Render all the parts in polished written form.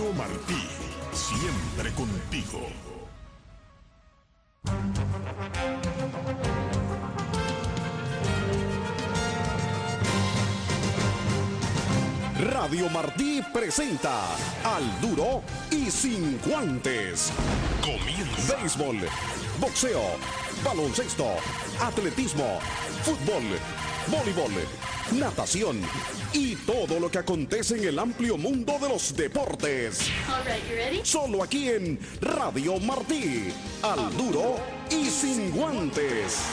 Radio Martí, siempre contigo. Radio Martí presenta Al Duro y Sin Guantes. Comienza. Béisbol, boxeo, baloncesto, atletismo, fútbol, voleibol, natación y todo lo que acontece en el amplio mundo de los deportes. All right, you ready? Solo aquí en Radio Martí. Al Duro y Sin Guantes.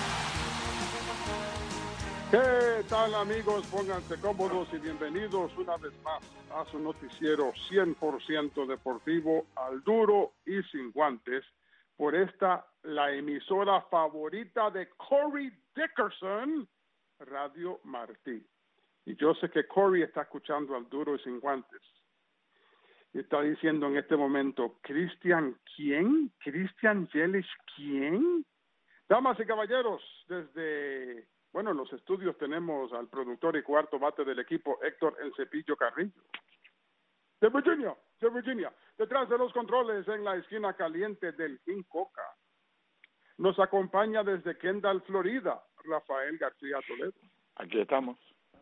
¿Qué tal, amigos? Pónganse cómodos y bienvenidos una vez más a su noticiero 100% deportivo, Al Duro y Sin Guantes, por esta, la emisora favorita de Corey Dickerson, Radio Martí. Y yo sé que Corey está escuchando Al Duro y Sin Guantes. Y está diciendo en este momento, ¿Cristian quién? ¿Cristian Yelich quién? Damas y caballeros, desde... Bueno, en los estudios tenemos al productor y cuarto bate del equipo, Héctor El Cepillo Carrillo. De Virginia, detrás de los controles en la esquina caliente del King Coca. Nos acompaña desde Kendall, Florida, Rafael García Toledo. Aquí estamos.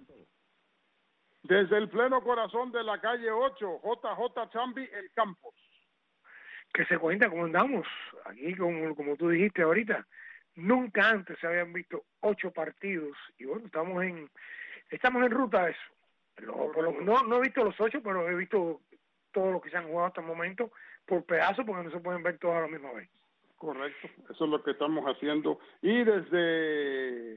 Desde el pleno corazón de la calle 8, JJ Chambi, El Campos. Que se cuenta cómo andamos. Aquí, como tú dijiste ahorita, nunca antes se habían visto 8 partidos y bueno, estamos en ruta a eso. No he visto los 8, pero he visto todos los que se han jugado hasta el momento por pedazos porque no se pueden ver todos a la misma vez. Correcto, eso es lo que estamos haciendo. Y desde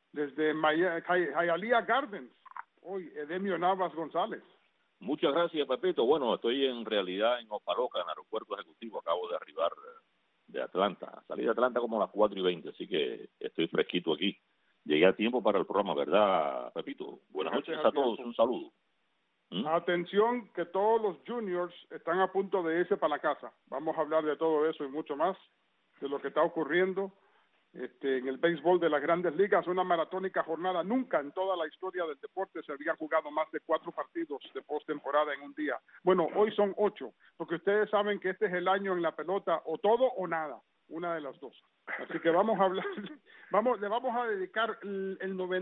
Hialeah Gardens, hoy Edemio Navas González. Muchas gracias, Pepito. Bueno, estoy en realidad en Opa-locka, en el aeropuerto ejecutivo. Acabo de arribar de Atlanta. Salí de Atlanta como a las 4:20, así que estoy fresquito aquí. Llegué a tiempo para el programa, ¿verdad, Pepito? Buenas noches a todos, un saludo. Atención, que todos los juniors están a punto de irse para la casa. Vamos a hablar de todo eso y mucho más, de lo que está ocurriendo en el béisbol de las Grandes Ligas. Una maratónica jornada. Nunca en toda la historia del deporte se habían jugado más de 4 partidos de postemporada en un día. Bueno, hoy son 8, porque ustedes saben que este es el año en la pelota, o todo o nada, una de las dos. Así que vamos a hablar, le vamos a dedicar el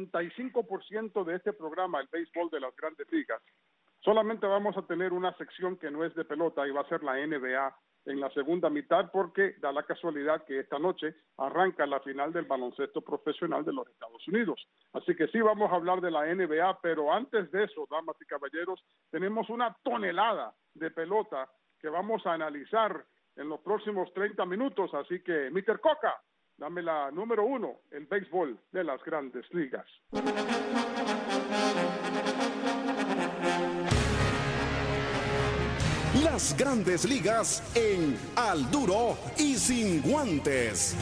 95% de este programa al béisbol de las Grandes Ligas. Solamente vamos a tener una sección que no es de pelota y va a ser la NBA en la segunda mitad, porque da la casualidad que esta noche arranca la final del baloncesto profesional de los Estados Unidos. Así que sí vamos a hablar de la NBA, pero antes de eso, damas y caballeros, tenemos una tonelada de pelota que vamos a analizar en los próximos 30 minutos. Así que, Mr. Coca, dame la número 1, el béisbol de las Grandes Ligas. Las Grandes Ligas en Al Duro y Sin Guantes.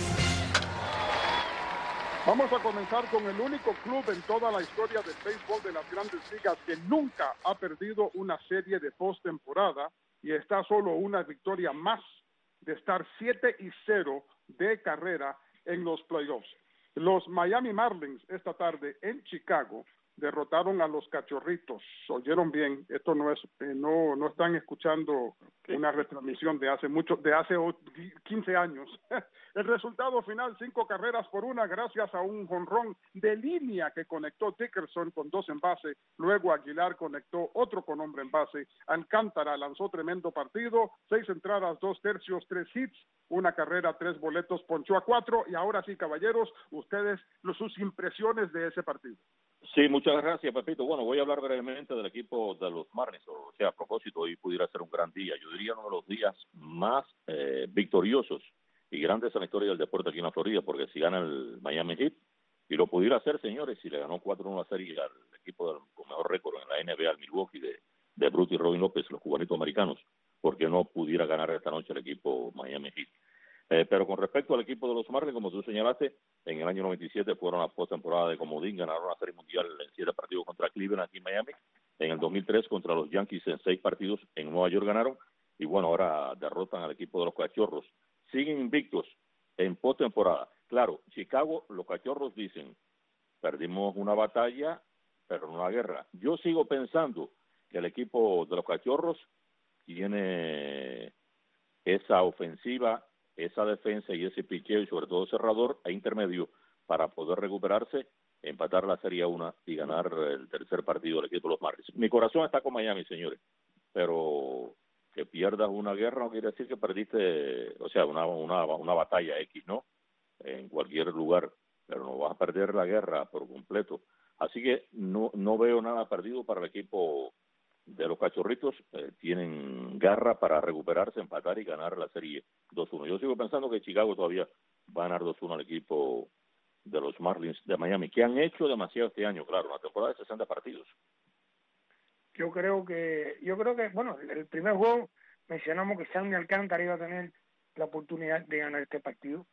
Vamos a comenzar con el único club en toda la historia del béisbol de las Grandes Ligas que nunca ha perdido una serie de postemporada y está solo una victoria más de estar 7-0 de carrera en los playoffs. Los Miami Marlins esta tarde en Chicago derrotaron a los Cachorritos. Oyeron bien, esto no es, no están escuchando una retransmisión de hace 15 años. El resultado final, 5 carreras por 1, gracias a un jonrón de línea que conectó Dickerson con 2 en base. Luego Aguilar conectó otro con hombre en base. Alcántara lanzó tremendo partido, 6 entradas, 2 tercios, 3 hits, 1 carrera, 3 boletos, ponchó a 4. Y ahora sí, caballeros, ustedes, sus impresiones de ese partido. Sí, muchas gracias, Pepito. Bueno, voy a hablar brevemente del equipo de los Marlins. O sea, a propósito, hoy pudiera ser un gran día. Yo diría uno de los días más victoriosos y grandes en la historia del deporte aquí en la Florida, porque si gana el Miami Heat, y lo pudiera hacer, señores, si le ganó 4-1 la serie al equipo con mejor récord en la NBA, al Milwaukee, de Bruce y Robin López, los cubanitos americanos, porque no pudiera ganar esta noche el equipo Miami Heat. Pero con respecto al equipo de los Marlins, como tú señalaste, en el año 97 fueron a postemporada de comodín, ganaron la Serie Mundial en 7 partidos contra Cleveland aquí en Miami. En el 2003 contra los Yankees en 6 partidos en Nueva York ganaron. Y bueno, ahora derrotan al equipo de los Cachorros. Siguen invictos en postemporada. Claro, Chicago, los Cachorros dicen, perdimos una batalla, pero no una guerra. Yo sigo pensando que el equipo de los Cachorros tiene esa ofensiva, esa defensa y ese picheo y sobre todo cerrador a intermedio para poder recuperarse, empatar la Serie 1 y ganar el tercer partido del equipo de los Marlins. Mi corazón está con Miami, señores, pero que pierdas una guerra no quiere decir que perdiste, o sea, una batalla X, ¿no? En cualquier lugar, pero no vas a perder la guerra por completo. Así que no veo nada perdido para el equipo de los Cachorritos. Tienen garra para recuperarse, empatar y ganar la Serie 2-1. Yo sigo pensando que Chicago todavía va a ganar 2-1 al equipo de los Marlins de Miami, que han hecho demasiado este año, claro, una temporada de 60 partidos. Yo creo que, bueno, el primer juego mencionamos que Sandy Alcántara iba a tener la oportunidad de ganar este partido.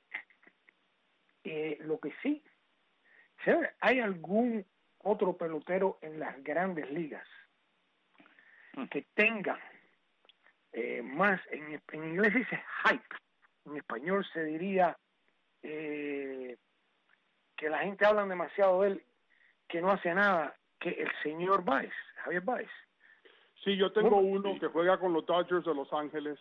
Lo que sí, ¿hay algún otro pelotero en las grandes ligas que tenga más, en inglés dice hype, en español se diría que la gente habla demasiado de él, que no hace nada, que el señor Baez, Javier Baez? Sí, yo tengo uno que juega con los Dodgers de Los Ángeles.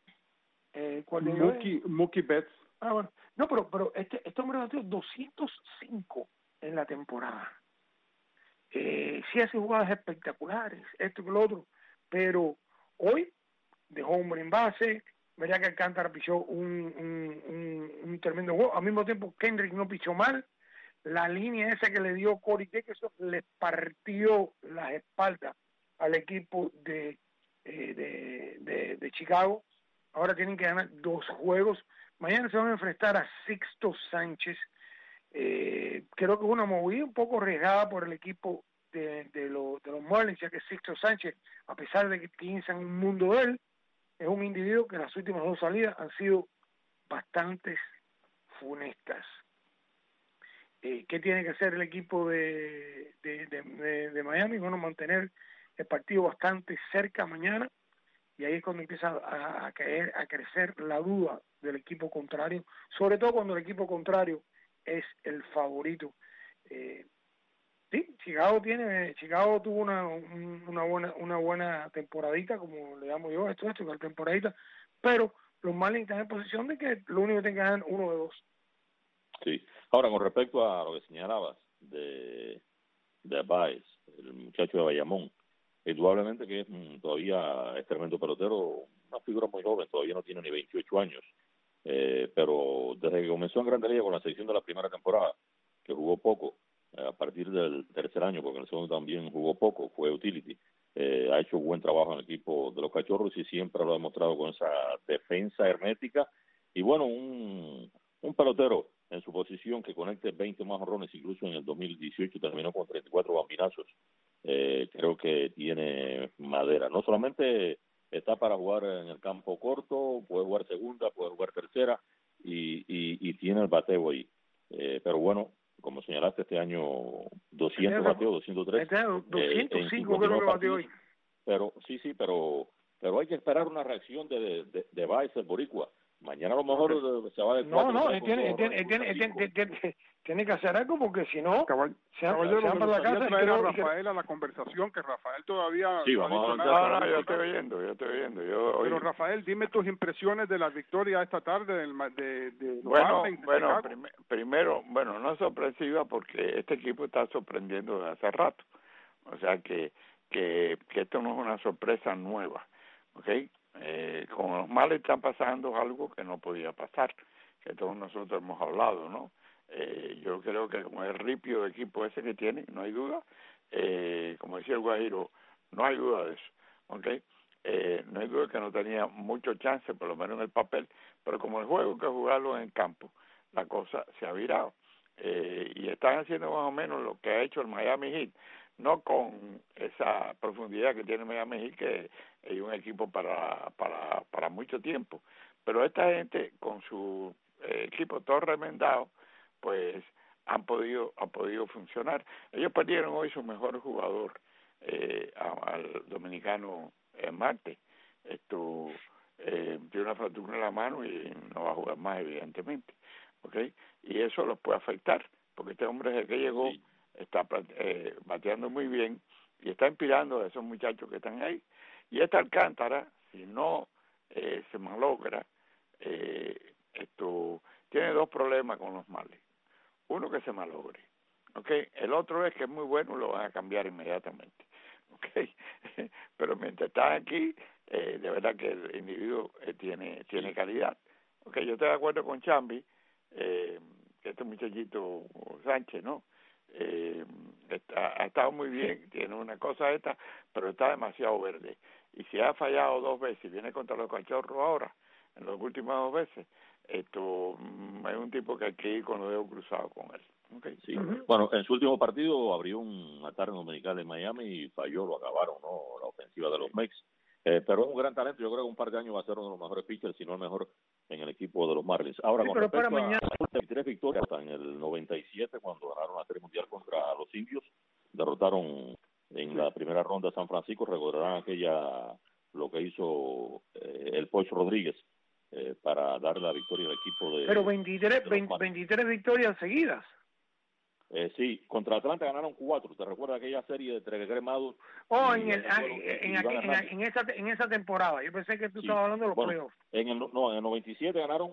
Mookie Betts. Ah, bueno. No, pero este hombre batió 205 en la temporada. Sí hace jugadas espectaculares, esto y lo otro, pero hoy dejó hombre en base, vería que Alcántara pichó un tremendo juego. Al mismo tiempo, Kendrick no pichó mal. La línea esa que le dio Corey Dickerson le partió las espaldas al equipo de Chicago. Ahora tienen que ganar 2 juegos. Mañana se van a enfrentar a Sixto Sánchez. Creo que es una movida un poco arriesgada por el equipo de los Marlins, ya que Sixto Sánchez, a pesar de que piensan un mundo de él, es un individuo que las últimas 2 salidas han sido bastante funestas. ¿Qué tiene que hacer el equipo de Miami? Bueno, mantener el partido bastante cerca mañana, y ahí es cuando empieza a crecer la duda del equipo contrario, sobre todo cuando el equipo contrario es el favorito. Sí, Chicago tuvo una buena temporadita, como le llamo yo, una temporadita, pero los Marlins están en posición de que lo único que tienen que ganar 1 de 2. Sí. Ahora, con respecto a lo que señalabas de Baez, el muchacho de Bayamón, indudablemente que es todavía es tremendo pelotero, una figura muy joven, todavía no tiene ni 28 años, pero desde que comenzó en Grandes Ligas con la selección de la primera temporada, que jugó poco, a partir del tercer año, porque en el segundo también jugó poco, fue utility, ha hecho buen trabajo en el equipo de los Cachorros y siempre lo ha demostrado con esa defensa hermética, y bueno, un pelotero en su posición que conecte 20 más jonrones, incluso en el 2018 terminó con 34 bambinazos. Creo que tiene madera. No solamente está para jugar en el campo corto, puede jugar segunda, puede jugar tercera y tiene el bateo ahí. Pero bueno, como señalaste, este año 200 bateos, 203. 205 creo que bateó hoy. Pero sí, pero hay que esperar una reacción de Baez, el boricua. Mañana a lo mejor se va de 4. Tiene que hacer algo, porque si no se van para la casa. Traer a Rafael a la conversación, que Rafael todavía sí, vamos a yo estoy oyendo. Pero Rafael, dime tus impresiones de la victoria esta tarde bueno, primero, no es sorpresiva, porque este equipo está sorprendiendo desde hace rato. O sea que esto no es una sorpresa nueva, ¿ok? Con los Marlins está pasando algo que no podía pasar, que todos nosotros hemos hablado, ¿no? Yo creo que como el ripio de equipo ese que tiene, no hay duda, como decía el Guajiro, no hay duda de eso, ¿ok? No hay duda que no tenía mucho chance, por lo menos en el papel, pero como el juego hay que jugarlo en el campo, la cosa se ha virado. Y están haciendo más o menos lo que ha hecho el Miami Heat, no con esa profundidad que tiene Miami Heat, que es un equipo para mucho tiempo, pero esta gente con su equipo todo remendado, pues ha podido funcionar. Ellos perdieron hoy su mejor jugador, al dominicano Marte. Tiene una fractura en la mano y no va a jugar más, evidentemente, ¿okay? Y eso los puede afectar, porque este hombre desde que llegó está bateando muy bien y está inspirando a esos muchachos que están ahí. Y esta Alcántara, si no se malogra, esto tiene dos problemas con los Marlins. Uno, que se malogre, ¿okay? El otro es que es muy bueno, lo van a cambiar inmediatamente, ¿okay? Pero mientras está aquí, de verdad que el individuo tiene calidad. Okay, yo estoy de acuerdo con Chambi, que este muchachito Sánchez, ¿no? Ha estado muy bien, tiene una cosa esta, pero está demasiado verde. Y si ha fallado 2 veces y viene contra los Cachorros ahora, en las últimas 2 veces, esto es un tipo que hay que ir con los dedos cruzados con él. Okay. Sí. Bueno, en su último partido abrió un ataque dominical en Miami y falló, lo acabaron, ¿no? La ofensiva de los Mex. Pero es un gran talento. Yo creo que un par de años va a ser uno de los mejores pitchers, si no el mejor, en el equipo de los Marlins. Ahora, sí, con respecto a las 23 victorias, hasta en el 97, cuando ganaron la Serie Mundial contra los Indios, derrotaron en la primera ronda a San Francisco. Recordarán lo que hizo el Poch Rodríguez para dar la victoria al equipo de... Pero 23 victorias seguidas. Sí, contra Atlanta ganaron 4. ¿Te recuerdas aquella serie de Tregremados? En esa temporada. Yo pensé que tú estabas hablando de los playoffs. En el 97 ganaron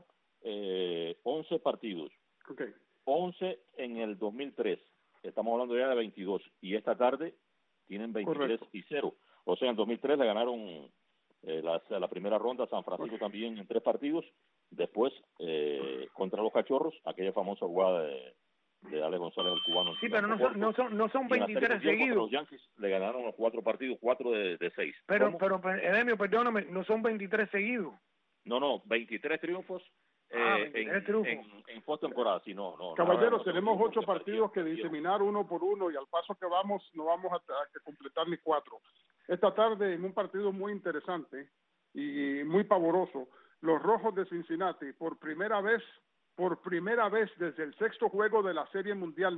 11 partidos. Okay. 11 en el 2003. Estamos hablando ya de 22. Y esta tarde tienen 23 y 0. O sea, en 2003 le ganaron la primera ronda a San Francisco también en 3 partidos. Después, contra los Cachorros, aquella famosa jugada de Alex González, el cubano. Sí, pero no son 23 seguidos. Los Yankees le ganaron los 4 partidos, 4 de 6. Pero Edemio, perdóname, no son 23 seguidos. No, 23 triunfos. 23 triunfos. En postemporada, sí, no. Caballeros, tenemos 8 partidos que diseminar uno por uno, y al paso que vamos, no vamos a completar ni 4. Esta tarde, en un partido muy interesante y muy pavoroso, los Rojos de Cincinnati, por primera vez desde el 6º juego de la Serie Mundial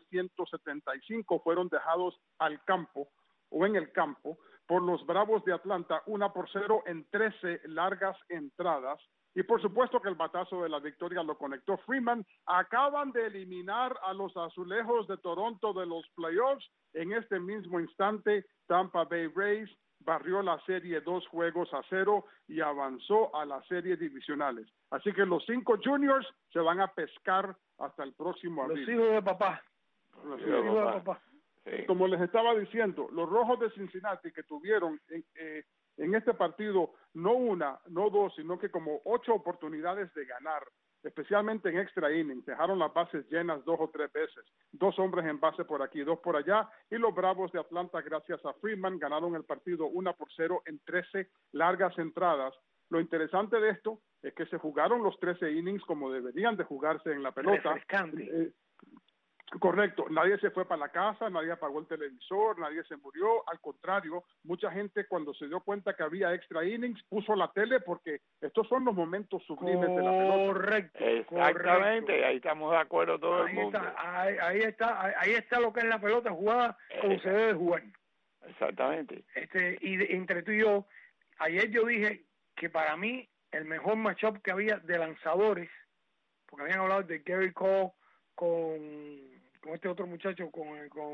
1975, fueron dejados al campo o en el campo por los Bravos de Atlanta 1-0 en 13 largas entradas. Y por supuesto que el batazo de la victoria lo conectó Freeman. Acaban de eliminar a los Azulejos de Toronto de los playoffs. En este mismo instante, Tampa Bay Rays barrió la serie 2-0 y avanzó a las series divisionales. Así que los 5 juniors se van a pescar hasta el próximo abril. Los hijos de papá. Los hijos de papá. Sí. Como les estaba diciendo, los Rojos de Cincinnati, que tuvieron en este partido no 1, no 2, sino que como 8 oportunidades de ganar, especialmente en extra innings, dejaron las bases llenas 2 o 3 veces, 2 hombres en base por aquí, 2 por allá, y los Bravos de Atlanta, gracias a Freeman, ganaron el partido 1-0 en 13 largas entradas. Lo interesante de esto es que se jugaron los 13 innings como deberían de jugarse en la pelota. Correcto, nadie se fue para la casa, nadie apagó el televisor, nadie se murió, al contrario, mucha gente cuando se dio cuenta que había extra innings puso la tele, porque estos son los momentos sublimes de la pelota. Correcto. Exactamente, ahí estamos de acuerdo todo el mundo. Ahí está lo que es la pelota jugada como se debe jugar. Exactamente. Y entre tú y yo, ayer yo dije que para mí el mejor matchup que había de lanzadores, porque habían hablado de Gary Cole con este otro muchacho, con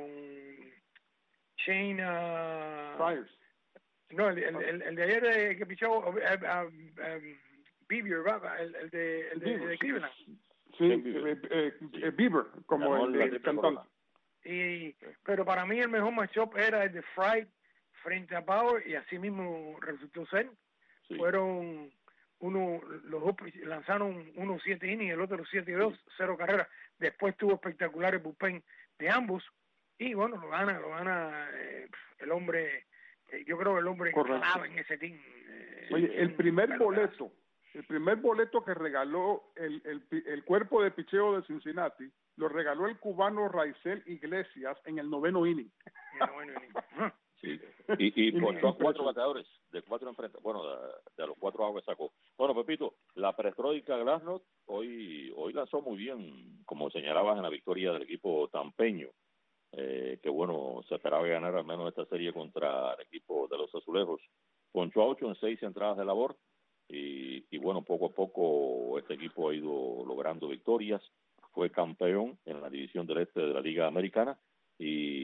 Shane Friars. No, el de ayer que pichó Bieber, el de Cleveland. Sí, Bieber, como el cantante. Pero para mí el mejor matchup era el de Fry frente a Bauer, y así mismo resultó ser. Sí. Fueron los dos lanzaron 7 innings y el otro 7-2, 0 carreras. Después tuvo espectaculares bullpen de ambos, y bueno, lo gana el hombre, yo creo que el hombre clave en ese team. Oye, el primer boleto que regaló el cuerpo de picheo de Cincinnati, lo regaló el cubano Raizel Iglesias en el 9º inning. Sí. Y ponchó a 4 bateadores de 4 enfrentados. Bueno, de los 4 aguas sacó. Bueno, Pepito, la perestroika Glasnow hoy lanzó muy bien, como señalabas, en la victoria del equipo tampeño, que bueno, se esperaba ganar al menos esta serie contra el equipo de los Azulejos. Ponchó a 8 en 6 entradas de labor, y bueno, poco a poco este equipo ha ido logrando victorias. Fue campeón en la división del este de la Liga Americana, y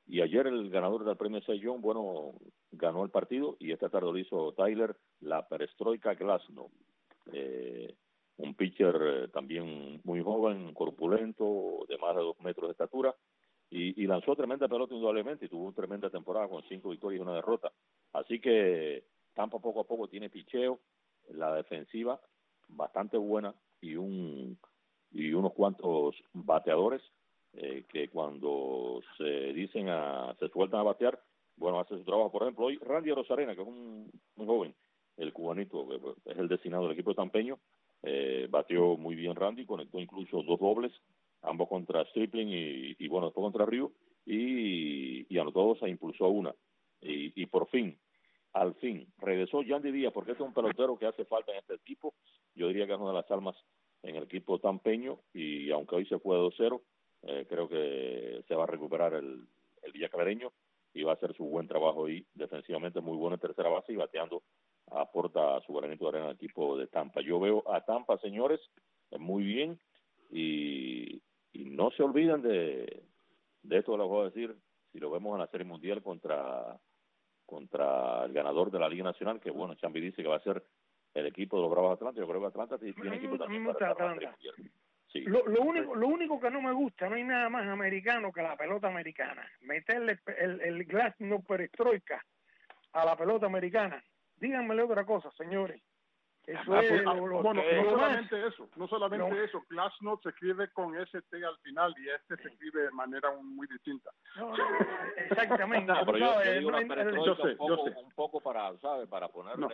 Y ayer el ganador del premio Cy Young, bueno, ganó el partido y esta tarde lo hizo Tyler La Perestroika Glasnow. Un pitcher también muy joven, corpulento, de más de 2 metros de estatura, y lanzó tremenda pelota indudablemente y tuvo una tremenda temporada con 5 victorias y 1 derrota. Así que Tampa poco a poco tiene picheo, la defensiva bastante buena y unos cuantos bateadores que cuando se sueltan a batear, bueno, hace su trabajo. Por ejemplo, hoy Randy Arozarena, que es un joven, el cubanito, que es el destinado del equipo de Tampeño, bateó muy bien Randy, conectó incluso 2 dobles, ambos contra Stripling y bueno, después contra Río, y anotó 2 e impulsó 1. Y por fin, al fin, regresó Yandy Díaz, porque este es un pelotero que hace falta en este equipo. Yo diría que es una de las almas en el equipo tampeño, y aunque hoy se fue 2-0, creo que se va a recuperar el villaclareño y va a hacer su buen trabajo ahí, defensivamente muy bueno en tercera base y bateando aporta su granito de arena al equipo de Tampa. Yo veo a Tampa, señores, muy bien, y no se olviden de esto, les voy a decir, si lo vemos en la Serie Mundial contra el ganador de la Liga Nacional, que bueno, Chambi dice que va a ser el equipo de los Bravos de Atlanta. Yo creo que Atlanta tiene equipo también para estar en la Serie Mundial. Sí. Lo único que no me gusta, no hay nada más americano que la pelota americana. Meterle el Glasnow Perestroika a la pelota americana. Díganmele otra cosa, señores. Eso es no solamente eso, Glasnow se escribe con ST al final y se escribe de manera muy distinta. No, exactamente. No, pero yo digo la perestroika un poco para, ¿sabes? Para ponerle...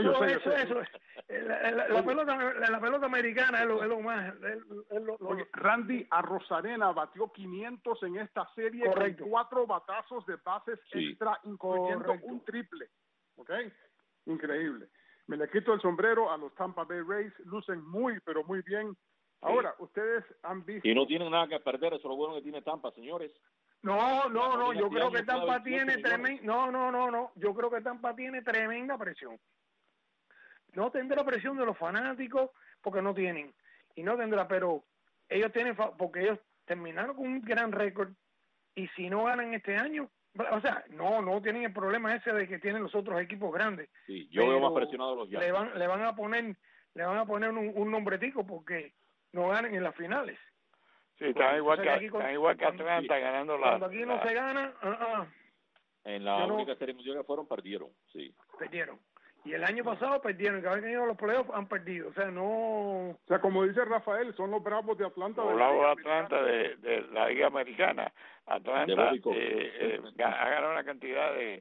La pelota americana es lo más... Oye, Randy Arozarena batió 500 en esta serie. Correcto. Con 4 batazos de bases extra, incluyendo un triple. ¿Ok? Increíble. Me le quito el sombrero a los Tampa Bay Rays, lucen muy, pero muy bien. Ahora, ustedes han visto... Y no tienen nada que perder, eso es lo bueno que tiene Tampa, señores. No, yo creo que Tampa tiene yo creo que Tampa tiene tremenda presión. No tendrá presión de los fanáticos, porque no tienen, y no tendrá, pero ellos tienen, porque ellos terminaron con un gran récord, y si no ganan este año, o sea, no tienen el problema ese de que tienen los otros equipos grandes. Sí, yo veo más presionados a los Yankees. Le van a poner un nombretico porque no ganen en las finales. Sí, están igual que Atlanta ganando la... Cuando aquí no se gana, en la única serie mundial que fueron, perdieron, sí. Perdieron. Y el año pasado perdieron, cada vez que han ido a los playoffs han perdido, o sea, no... O sea, como dice Rafael, son los Bravos de Atlanta. Los Bravos de Atlanta de la Liga Americana. Atlanta ha ganado una cantidad de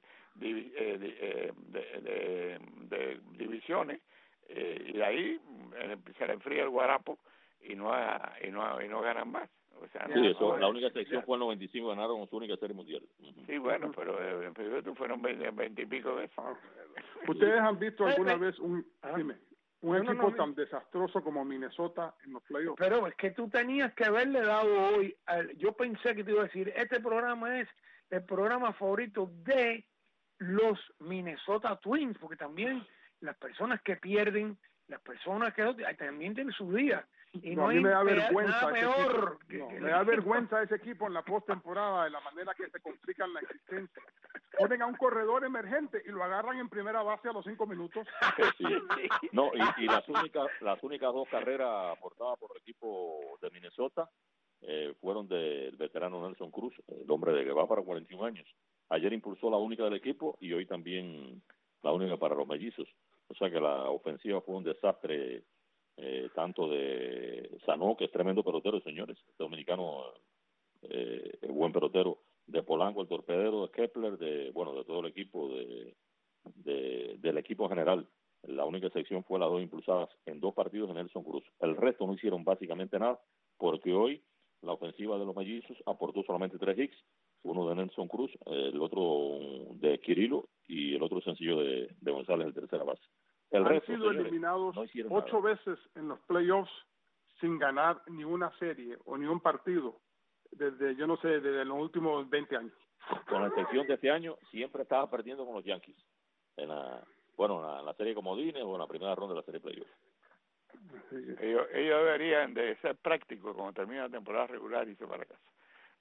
divisiones, y de ahí se le enfría el guarapo y no ganan más. O sea, la única selección fue en 95, ganaron su única serie mundial. Sí, bueno, pero fueron 20 y pico veces. ¿Ustedes han visto alguna vez un equipo tan desastroso como Minnesota en los playoffs? Pero es que tú tenías que haberle dado hoy, yo pensé que te iba a decir, este programa es el programa favorito de los Minnesota Twins, porque también las personas que pierden, las personas que también tienen su día. Y a mí me da vergüenza me da vergüenza ese equipo en la postemporada, de la manera que se complican la existencia. Ponen a un corredor emergente y lo agarran en primera base a los 5 minutos. Sí. No, y las únicas 2 carreras aportadas por el equipo de Minnesota fueron del veterano Nelson Cruz, el hombre de que va para 41 años. Ayer impulsó la única del equipo y hoy también la única para los mellizos. O sea que la ofensiva fue un desastre, tanto de Sanó, que es tremendo pelotero, señores, dominicano, buen pelotero, de Polanco, el torpedero, de Kepler, de todo el equipo, del equipo general. La única excepción fue las 2 impulsadas en 2 partidos de Nelson Cruz. El resto no hicieron básicamente nada, porque hoy la ofensiva de los mellizos aportó solamente 3 hits, uno de Nelson Cruz, el otro de Quirilo y el otro sencillo de González, el tercera base. El resto, sido eliminados 8 veces en los playoffs sin ganar ni una serie o ni un partido desde los últimos 20 años. Con la excepción de este año, siempre estaba perdiendo con los Yankees en la serie comodines o en la primera ronda de la serie playoffs. Ellos deberían de ser prácticos cuando termina la temporada regular y irse para casa.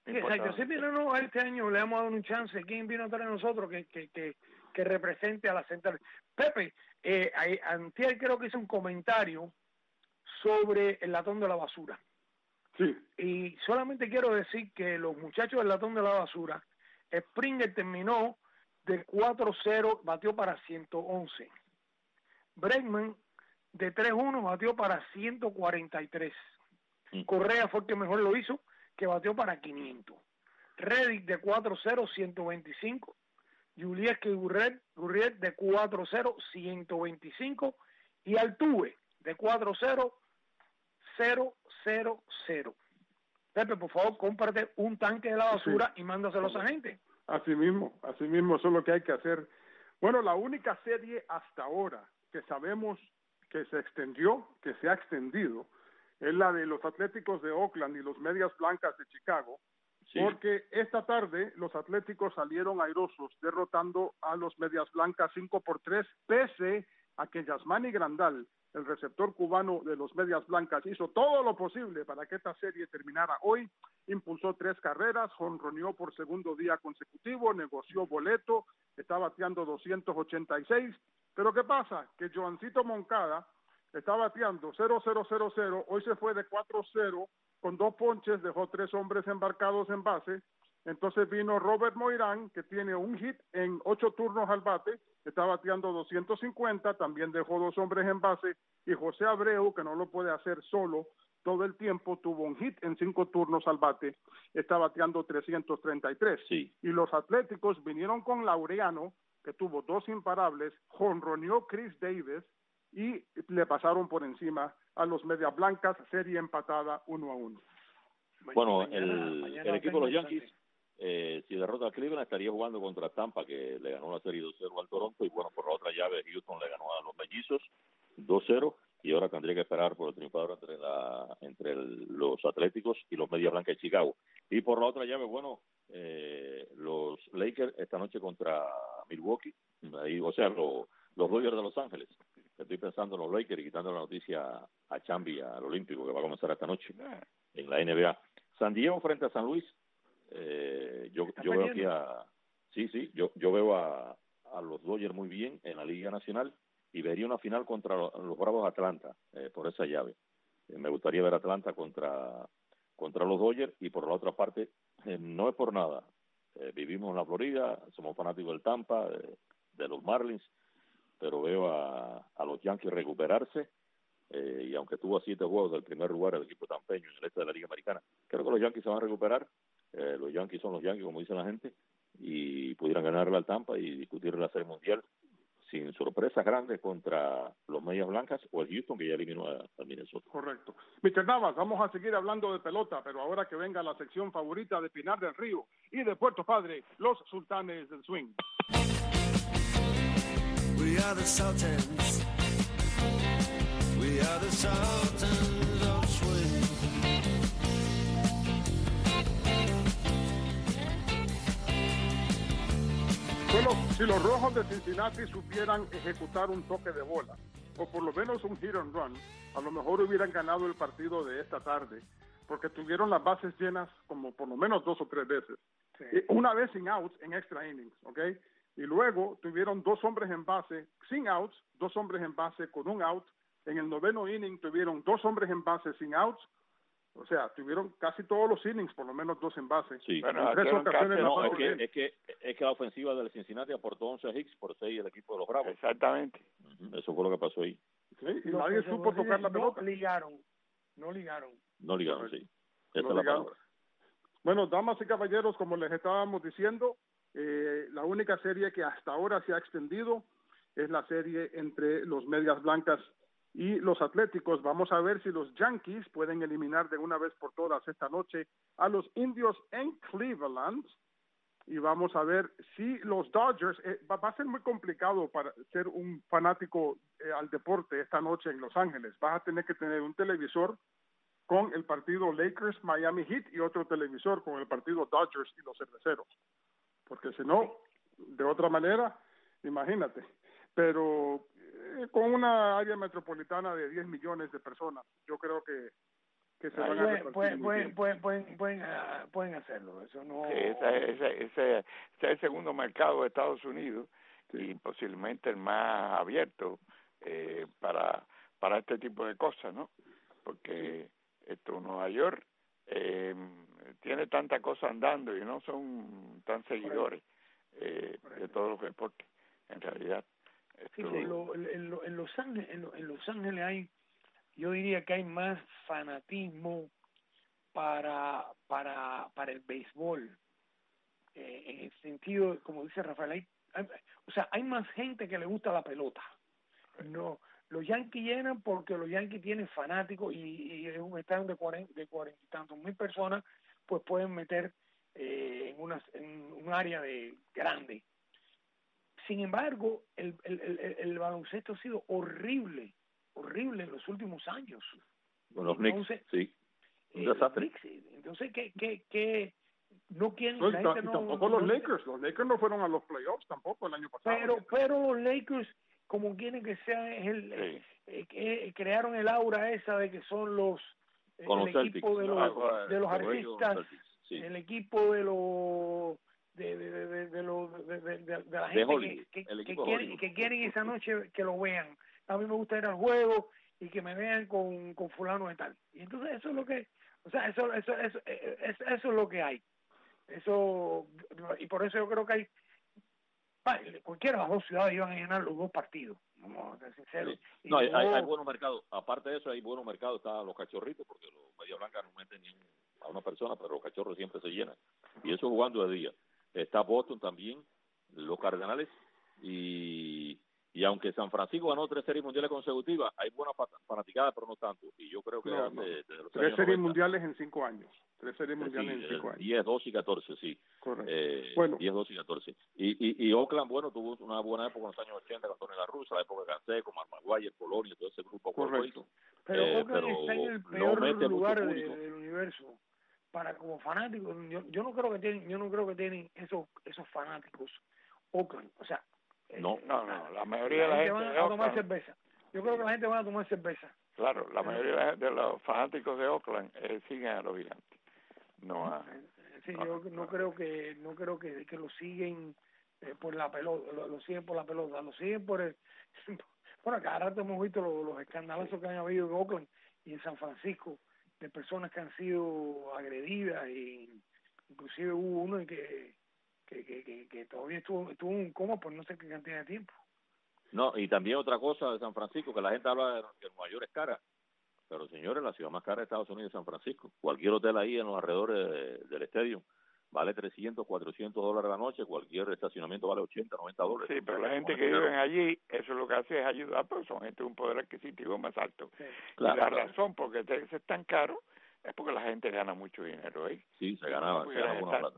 Exacto. Sí, no, este año le hemos dado un chance. ¿Quién vino a traer a nosotros que represente a la central? Pepe, antier creo que hice un comentario sobre el latón de la basura. Sí. Y solamente quiero decir que los muchachos del latón de la basura, Springer terminó de 4-0, batió para 111. Bregman de 3-1 batió para 143. Correa fue el que mejor lo hizo, que batió para 500. Reddick de 4-0, 125. Julieski Gurriel de 4-0, 125. Y Altuve de 4-0, 0-0-0. Pepe, por favor, cómprate un tanque de la basura y mándaselo a esa gente. Así mismo, eso es lo que hay que hacer. Bueno, la única serie hasta ahora que sabemos que se extendió, que se ha extendido, es la de los Atléticos de Oakland y los Medias Blancas de Chicago, porque esta tarde los Atléticos salieron airosos derrotando a los Medias Blancas 5-3, pese a que Yasmani Grandal, el receptor cubano de los Medias Blancas, hizo todo lo posible para que esta serie terminara hoy. Impulsó 3 carreras, jonroneó por segundo día consecutivo, negoció boleto, está bateando 286. Pero ¿qué pasa? Que Joancito Moncada está bateando 0-0-0-0, hoy se fue de 4-0 con 2 ponches, dejó 3 hombres embarcados en base. Entonces vino Robert Moirán, que tiene un hit en 8 turnos al bate, está bateando 250, también dejó 2 hombres en base, y José Abreu, que no lo puede hacer solo todo el tiempo, tuvo un hit en 5 turnos al bate, está bateando 333. Sí. Y los Atléticos vinieron con Laureano, que tuvo 2 imparables, jonroneó Chris Davis, y le pasaron por encima a los Medias Blancas, serie empatada 1-1. Bueno, el equipo de los Yankees, si derrota a Cleveland, estaría jugando contra Tampa, que le ganó la serie 2-0 al Toronto, y bueno, por la otra llave Houston le ganó a los Mellizos 2-0, y ahora tendría que esperar por el triunfador entre los Atléticos y los Medias Blancas de Chicago. Y por la otra llave, bueno, los Lakers esta noche contra Milwaukee, ahí, o sea, los Dodgers de Los Ángeles. Estoy pensando en los Lakers y quitando la noticia a Chambi, al Olímpico, que va a comenzar esta noche en la NBA. San Diego frente a San Luis. Yo veo aquí yo veo a los Dodgers muy bien en la Liga Nacional y vería una final contra los Bravos de Atlanta por esa llave. Me gustaría ver Atlanta contra los Dodgers, y por la otra parte, no es por nada. Vivimos en la Florida, somos fanáticos del Tampa, de los Marlins, pero veo a los Yankees recuperarse, y aunque estuvo a 7 juegos del primer lugar el equipo tampeño en el este de la Liga Americana, creo que los Yankees se van a recuperar. Los Yankees son los Yankees, como dice la gente, y pudieran ganarle al Tampa y discutir la Serie Mundial sin sorpresas grandes contra los Medias Blancas o el Houston, que ya eliminó a Minnesota. Correcto. Mr. Navas, vamos a seguir hablando de pelota, pero ahora que venga la sección favorita de Pinar del Río y de Puerto Padre, los Sultanes del Swing. We are the Sultans. We are the Sultans of Swing. Bueno, si los Rojos de Cincinnati supieran ejecutar un toque de bola, o por lo menos un hit and run, a lo mejor hubieran ganado el partido de esta tarde, porque tuvieron las bases llenas como por lo menos 2 o 3 veces. Sí. Una vez sin outs en extra innings, ¿ok? Y luego tuvieron 2 hombres en base sin outs, 2 hombres en base con un out. En el 9º inning tuvieron 2 hombres en base sin outs. O sea, tuvieron casi todos los innings, por lo menos 2 en base. Sí. Bueno, en 3 ocasiones es que la ofensiva del Cincinnati aportó 11 hits por 6 el equipo de los Bravos. Exactamente. Eso fue lo que pasó ahí. Sí, y nadie supo tocar la pelota. No ligaron, sí. Esa es la palabra. Bueno, damas y caballeros, como les estábamos diciendo, la única serie que hasta ahora se ha extendido es la serie entre los Medias Blancas y los Atléticos. Vamos a ver si los Yankees pueden eliminar de una vez por todas esta noche a los Indios en Cleveland, y vamos a ver si los Dodgers, va a ser muy complicado para ser un fanático al deporte esta noche en Los Ángeles. Vas a tener que tener un televisor con el partido Lakers Miami Heat y otro televisor con el partido Dodgers y los Cerveceros, porque si no, de otra manera, imagínate. Pero con una área metropolitana de 10 millones de personas, yo creo que que se van a repartir muy bien. Pueden hacerlo, eso no... Sí, ese es el segundo mercado de Estados Unidos y posiblemente el más abierto para este tipo de cosas, ¿no? Porque Nueva York tiene tanta cosa andando y no son tan seguidores de todos los deportes, en realidad. Sí, en Los Ángeles hay, yo diría que hay más fanatismo para el béisbol, en el sentido, como dice Rafael, hay más gente que le gusta la pelota. No, los Yankees llenan porque los Yankees tienen fanáticos y es un estadio de 40 y tantos mil personas, pues pueden meter en un área grande. Sin embargo, el baloncesto ha sido horrible en los últimos años. Con los Knicks, sí. Entonces, ¿qué no quieren? No, tampoco los Lakers no fueron a los playoffs tampoco el año pasado. Pero los Lakers, como quieren que sea, crearon el aura esa de que son el equipo de los artistas, el equipo de los de la gente que quieren esa noche que lo vean. A mí me gusta ir al juego y que me vean con fulano de tal. Y entonces eso es lo que, eso es lo que hay. Eso, y por eso yo creo que hay cualquiera de las dos ciudades iban a llenar los dos partidos, vamos a ser sinceros. Sí. No, hay buenos mercados. Aparte de eso, hay buenos mercados. Están los cachorritos, porque los Media Blanca no meten ni a una persona, pero los cachorros siempre se llenan. Y eso jugando de día. Está Boston también, los Cardenales, y aunque San Francisco ganó 3 series mundiales consecutivas, hay buena fanaticada, pero no tanto. Y yo creo que desde los 3 series mundiales en 5 años. 3 series mundiales en 5 años. 10, 12 y 14, sí. Correcto. Bueno. 10, 12 y 14. Y Oakland, bueno, tuvo una buena época en los años 80 con Tony La Russa, la época de Canseco, Mark Maguire, Polonia, todo ese grupo. Correcto. Pero Oakland está en el peor lugar del universo. Como fanáticos, yo no creo que tienen esos fanáticos Oakland, o sea, no, la mayoría de la gente van a tomar cerveza. Yo creo que la gente va a tomar cerveza. Claro, la mayoría de los fanáticos de Oakland siguen a los Gigantes. Yo no creo que lo siguen por la pelota, lo siguen por la pelota, lo siguen por el bueno, cada rato hemos visto los escandalazos que han habido en Oakland y en San Francisco, de personas que han sido agredidas, y inclusive hubo uno que todavía estuvo en un coma por no sé qué cantidad de tiempo. No, y también otra cosa de San Francisco, que la gente habla de que Nueva York es cara, pero señores, la ciudad más cara de Estados Unidos es San Francisco. Cualquier hotel ahí en los alrededores del estadio vale $300, $400 la noche, cualquier estacionamiento vale $80, $90. Sí, pero la gente que vive allí, eso lo que hace es ayudar, porque son gente de un poder adquisitivo más alto. Sí. Claro, y la razón por qué es tan caro es porque la gente gana mucho dinero ahí. Sí, se gana buena plata.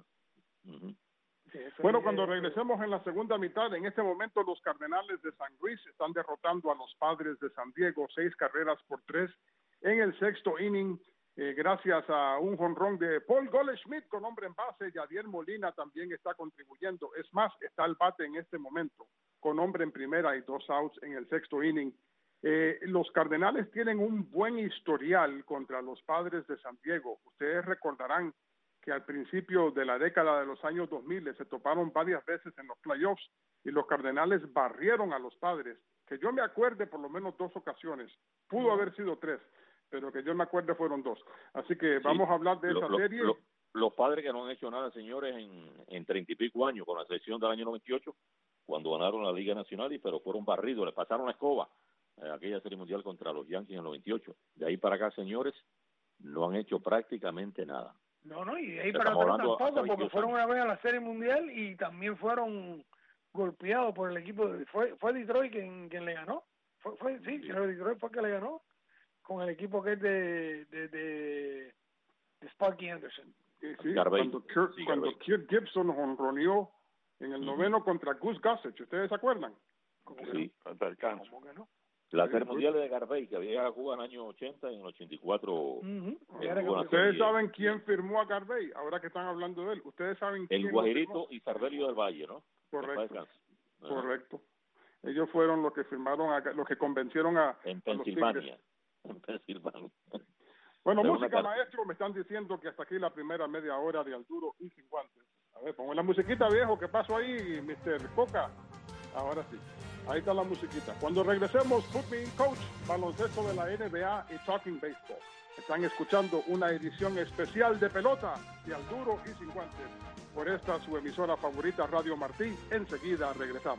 Sí, bueno, cuando regresemos en la segunda mitad, en este momento los Cardenales de San Luis están derrotando a los Padres de San Diego 6-3 en el sexto inning. Gracias a un jonrón de Paul Goldschmidt con hombre en base. Yadier Molina también está contribuyendo. Es más, está al bate en este momento con hombre en primera y 2 outs en el sexto inning. Los Cardenales tienen un buen historial contra los Padres de San Diego. Ustedes recordarán que al principio de la década de los años 2000 se toparon varias veces en los playoffs y los Cardenales barrieron a los Padres. Que yo me acuerde por lo menos 2 ocasiones. Pudo haber sido 3. Pero que yo me acuerdo fueron 2. Así que vamos a hablar de esa serie. Los Padres que no han hecho nada, señores, en 30 y pico años, con la selección del año 98, cuando ganaron la Liga Nacional, pero fueron barridos, les pasaron la escoba aquella serie mundial contra los Yankees en el 98. De ahí para acá, señores, no han hecho prácticamente nada. No, y de ahí para atrás tampoco, porque fueron una vez a la serie mundial y también fueron golpeados por el equipo. Fue Detroit quien le ganó. Detroit fue que le ganó con el equipo que es de Sparky Anderson. Sí, cuando Kirk Gibson jonroneó en el noveno contra Gus Gossage, ¿ustedes se acuerdan? Sí, cercano. ¿Cómo que no? La serie mundial de Garvey, que había jugado en el año 80 y en el 84. ¿Ustedes saben quién firmó a Garvey? Ahora que están hablando de él, ¿ustedes saben quién? El Guajirito y Sarbelio del Valle, ¿no? Correcto. Ellos fueron los que firmaron, los que convencieron a en Pensilvania. En Pensilvania. Bueno, música, maestro, me están diciendo que hasta aquí la primera media hora de Al Duro y Sin Guantes. A ver, pongo la musiquita, viejo. ¿Qué pasó ahí, Mr. Coca? Ahora sí. Ahí está la musiquita. Cuando regresemos, Put Me in Coach, baloncesto de la NBA y Talking Baseball. Están escuchando una edición especial de pelota de Al Duro y Sin Guantes. Por esta su emisora favorita, Radio Martí. Enseguida regresamos.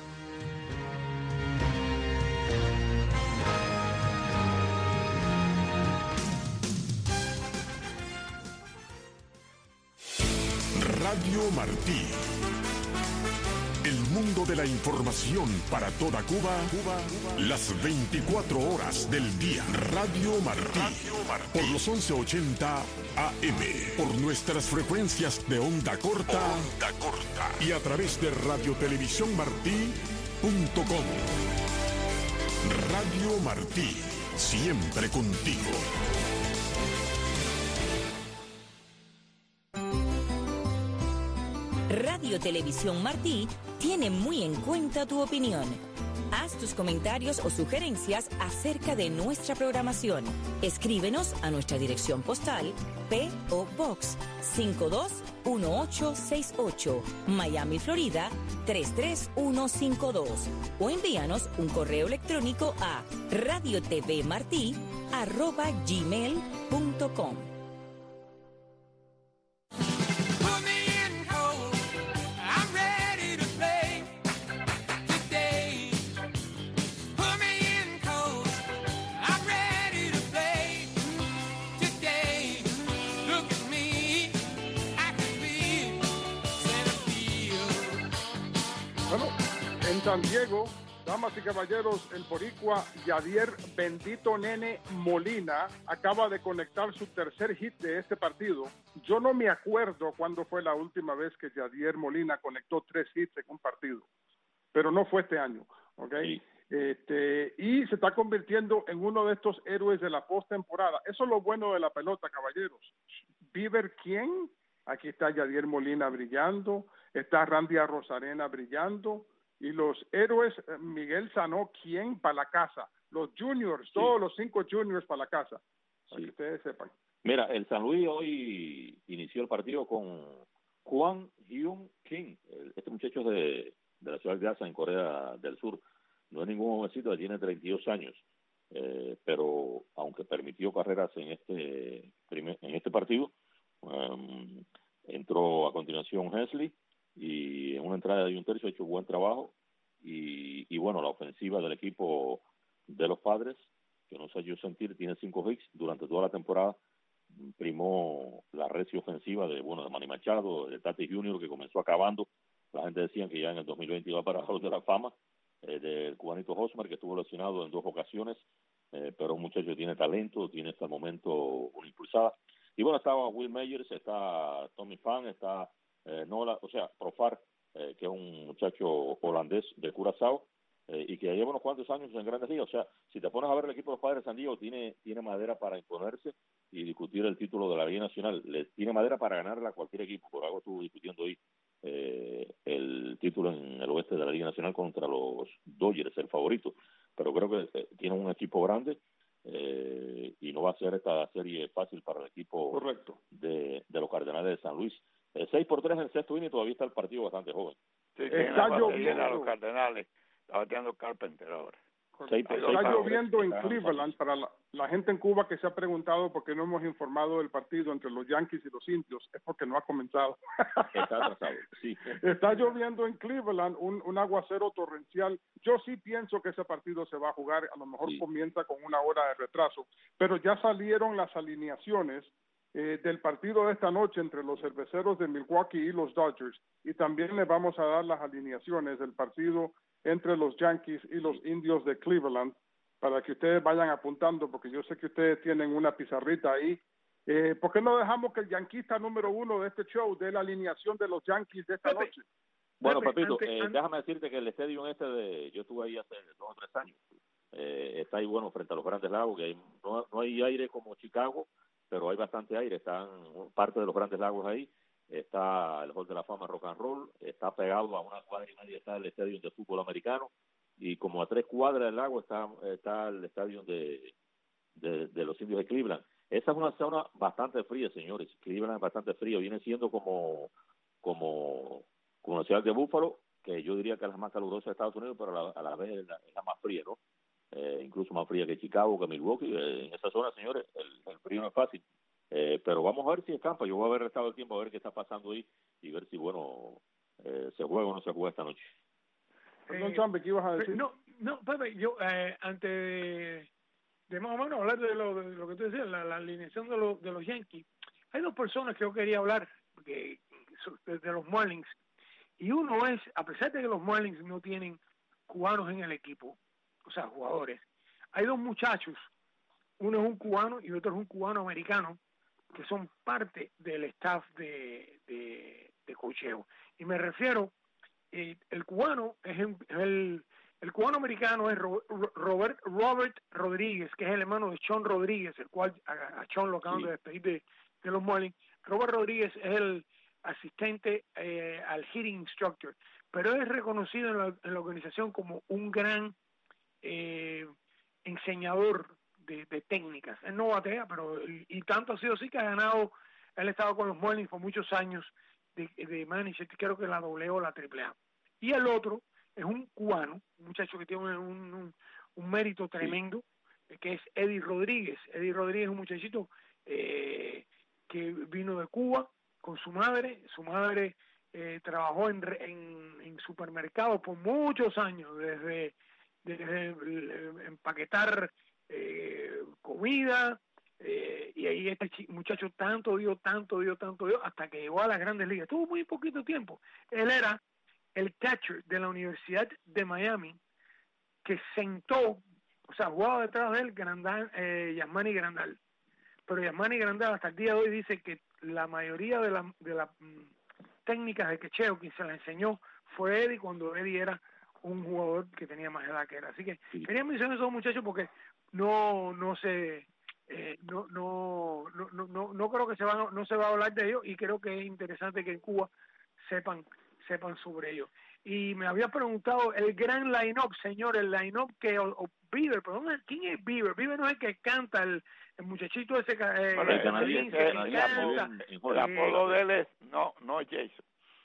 Radio Martí. El mundo de la información para toda Cuba, las 24 horas del día. Radio Martí. Por los 1180 AM. Por nuestras frecuencias de onda corta. Y a través de radiotelevisiónmartí.com. Radio Martí. Siempre contigo. Radio Televisión Martí tiene muy en cuenta tu opinión. Haz tus comentarios o sugerencias acerca de nuestra programación. Escríbenos a nuestra dirección postal P.O. Box 521868, Miami, Florida 33152, o envíanos un correo electrónico a radiotvmarti@gmail.com. San Diego, damas y caballeros, el boricua Yadier Bendito Nene Molina acaba de conectar su tercer hit de este partido. Yo no me acuerdo cuándo fue la última vez que Yadier Molina conectó 3 hits en un partido, pero no fue este año, ¿ok? Sí. Y se está convirtiendo en uno de estos héroes de la postemporada. Eso es lo bueno de la pelota, caballeros. Bieber, ¿quién? Aquí está Yadier Molina brillando, está Randy Arozarena brillando, y los héroes, Miguel Sanó, ¿quién? Para la casa. Los juniors, sí. Todos los 5 juniors para la casa, para que ustedes sepan. Mira, el San Luis hoy inició el partido con Kwon Hyun Kim. Este muchacho de la ciudad de Asa, en Corea del Sur. No es ningún jovencito, tiene 32 años. Pero aunque permitió carreras en este partido, entró a continuación Hensley, y en una entrada de 1/3 ha hecho buen trabajo, y bueno, la ofensiva del equipo de los Padres, que no se ha hecho sentir, tiene 5 hits durante toda la temporada. Primó la recia ofensiva de Manny Machado, de Tatis Jr., que comenzó acabando. La gente decía que ya en el 2020 iba para el Hall de la Fama, del cubanito Hosmer, que estuvo lesionado en 2 ocasiones, pero un muchacho tiene talento, tiene hasta el momento una impulsada. Y bueno, estaba Will Meyers, está Tommy Pham, está Nola, o sea, Profar, que es un muchacho holandés de Curazao, y que lleva unos cuantos años en Grandes Ligas. O sea, si te pones a ver el equipo de los Padres de San Diego, tiene madera para imponerse y discutir el título de la Liga Nacional. Tiene madera para ganarla a cualquier equipo. Por algo estuvo discutiendo hoy el título en el oeste de la Liga Nacional contra los Dodgers, el favorito. Pero creo que tiene un equipo grande, y no va a ser esta serie fácil para el equipo correcto de los Cardenales de San Luis. 6-3 en el sexto inning, todavía está el partido bastante joven. Sí, está lloviendo a los Cardenales, está bateando Carpenter ahora. Está lloviendo en Cleveland. Para la gente en Cuba que se ha preguntado por qué no hemos informado del partido entre los Yankees y los Indios, es porque no ha comenzado. Está atrasado, sí. Está lloviendo en Cleveland, un aguacero torrencial. Yo sí pienso que ese partido se va a jugar, a lo mejor comienza con 1 hora de retraso, pero ya salieron las alineaciones del partido de esta noche entre los Cerveceros de Milwaukee y los Dodgers, y también les vamos a dar las alineaciones del partido entre los Yankees y los Indios de Cleveland, para que ustedes vayan apuntando, porque yo sé que ustedes tienen una pizarrita ahí. ¿Por qué no dejamos que el yanquista número 1 de este show dé la alineación de los Yankees de esta noche? Bueno, Pepito, déjame decirte que el estadio yo estuve ahí hace 2 o 3 años, está ahí, bueno, frente a los Grandes Lagos, que no hay aire como Chicago, pero hay bastante aire. Están parte de los Grandes Lagos ahí. Está el Hall de la Fama Rock and Roll, está pegado a 1 cuadra y media está el estadio de fútbol americano, y como a 3 cuadras del lago está el estadio de los Indios de Cleveland. Esa es una zona bastante fría, señores. Cleveland es bastante frío. Viene siendo como la ciudad de Buffalo, que yo diría que es la más calurosa de Estados Unidos, pero a la vez es la más fría, ¿no? Incluso más fría que Chicago, que Milwaukee. En esa zona, señores, el frío no es fácil. Pero vamos a ver si escampa. Yo voy a ver el estado del tiempo, a ver qué está pasando ahí y ver si, bueno, se juega o no se juega esta noche. Perdón, Chambe, ¿qué ibas a decir? No, Pepe, yo antes de más o menos hablar de lo que tú decías, la alineación de los Yankees, hay dos personas que yo quería hablar de los Marlins, y uno es, a pesar de que los Marlins no tienen cubanos en el equipo, o sea, jugadores, hay dos muchachos, uno es un cubano y otro es un cubano americano, que son parte del staff de coacheo. Y me refiero, el cubano es el cubano americano es Robert Rodríguez, que es el hermano de Sean Rodríguez, el cual a Sean lo acaban de despedir de los Marlins. Robert Rodríguez es el asistente al hitting instructor, pero es reconocido en la organización como un gran enseñador de técnicas. Él no batea, pero y tanto ha sido así que ha ganado. Él ha estado con los Marlins por muchos años de manager, creo que la AA o la AAA. Y el otro es un cubano, un muchacho que tiene un mérito tremendo, que es Eddie Rodríguez. Eddie Rodríguez es un muchachito que vino de Cuba con su madre. Su madre trabajó en supermercados por muchos años, desde empaquetar comida, y ahí este muchacho tanto dio, hasta que llegó a las Grandes Ligas. Tuvo muy poquito tiempo. Él era el catcher de la Universidad de Miami, que sentó, o sea, jugaba detrás de él Yasmani Grandal. Pero Yasmani Grandal hasta el día de hoy dice que la mayoría de las técnicas de quecheo quien se la enseñó fue Eddie, cuando Eddie era un jugador que tenía más edad que él. Así que quería mencionar a esos muchachos porque no creo que no se va a hablar de ellos, y creo que es interesante que en Cuba sepan sobre ellos. Y me había preguntado el gran line-up, señor, el line-up que Bieber, pero ¿quién es Bieber? Bieber no es el que canta, el muchachito ese el canadiense, el apodo de él es no Jason.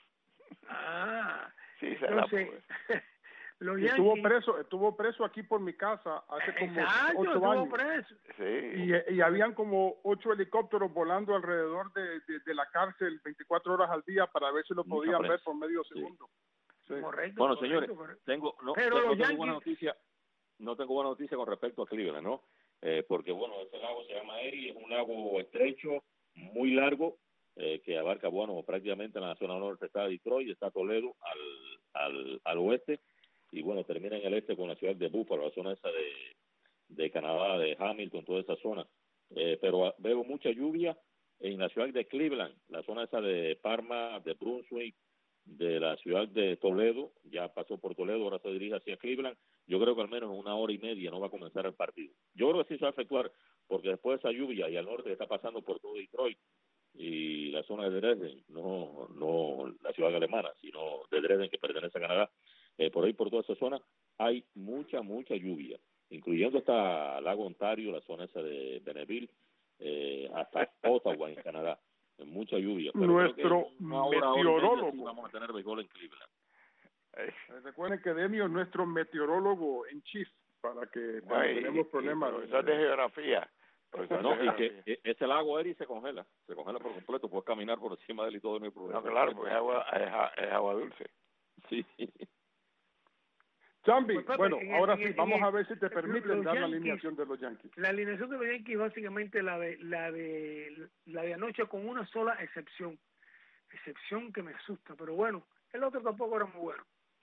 Sí, se entonces, los estuvo preso aquí por mi casa hace como 8 años. Preso. Sí. Y habían como 8 helicópteros volando alrededor de la cárcel 24 horas al día para ver si lo podían ver por medio segundo. Sí. Correcto. Bueno, señores, no tengo buena noticia con respecto a Cleveland, ¿no? Porque, bueno, ese lago se llama Erie, es un lago estrecho, muy largo, que abarca, bueno, prácticamente en la zona norte está Detroit, está Toledo al oeste, y bueno, termina en el este con la ciudad de Buffalo, la zona esa de Canadá, de Hamilton, toda esa zona. Pero veo mucha lluvia en la ciudad de Cleveland, la zona esa de Parma, de Brunswick, de la ciudad de Toledo. Ya pasó por Toledo, ahora se dirige hacia Cleveland. Yo creo que al menos en 1 hora y media no va a comenzar el partido. Yo creo que sí se va a efectuar, porque después de esa lluvia y al norte está pasando por todo Detroit y la zona de Dresden, no la ciudad alemana, sino de Dresden, que pertenece a Canadá. Por ahí, por toda esa zona, hay mucha lluvia, incluyendo hasta Lago Ontario, la zona esa de Benneville, hasta Ottawa, en Canadá. Mucha lluvia. Pero nuestro meteorólogo. Vamos a tener béisbol en Cleveland. Recuerden que Demio es nuestro meteorólogo en chief, para que tenemos problemas. Eso es de geografía. Y que ese lago Erie se congela por completo, puedes caminar por encima de él y todo, no hay problema. No, claro, porque es agua dulce. Sí. Chambi, bueno, ahora sí, vamos a ver si te permiten dar la alineación de los Yankees. La alineación de los Yankees básicamente la de anoche, con una sola excepción que me asusta, pero bueno, el otro tampoco era muy bueno.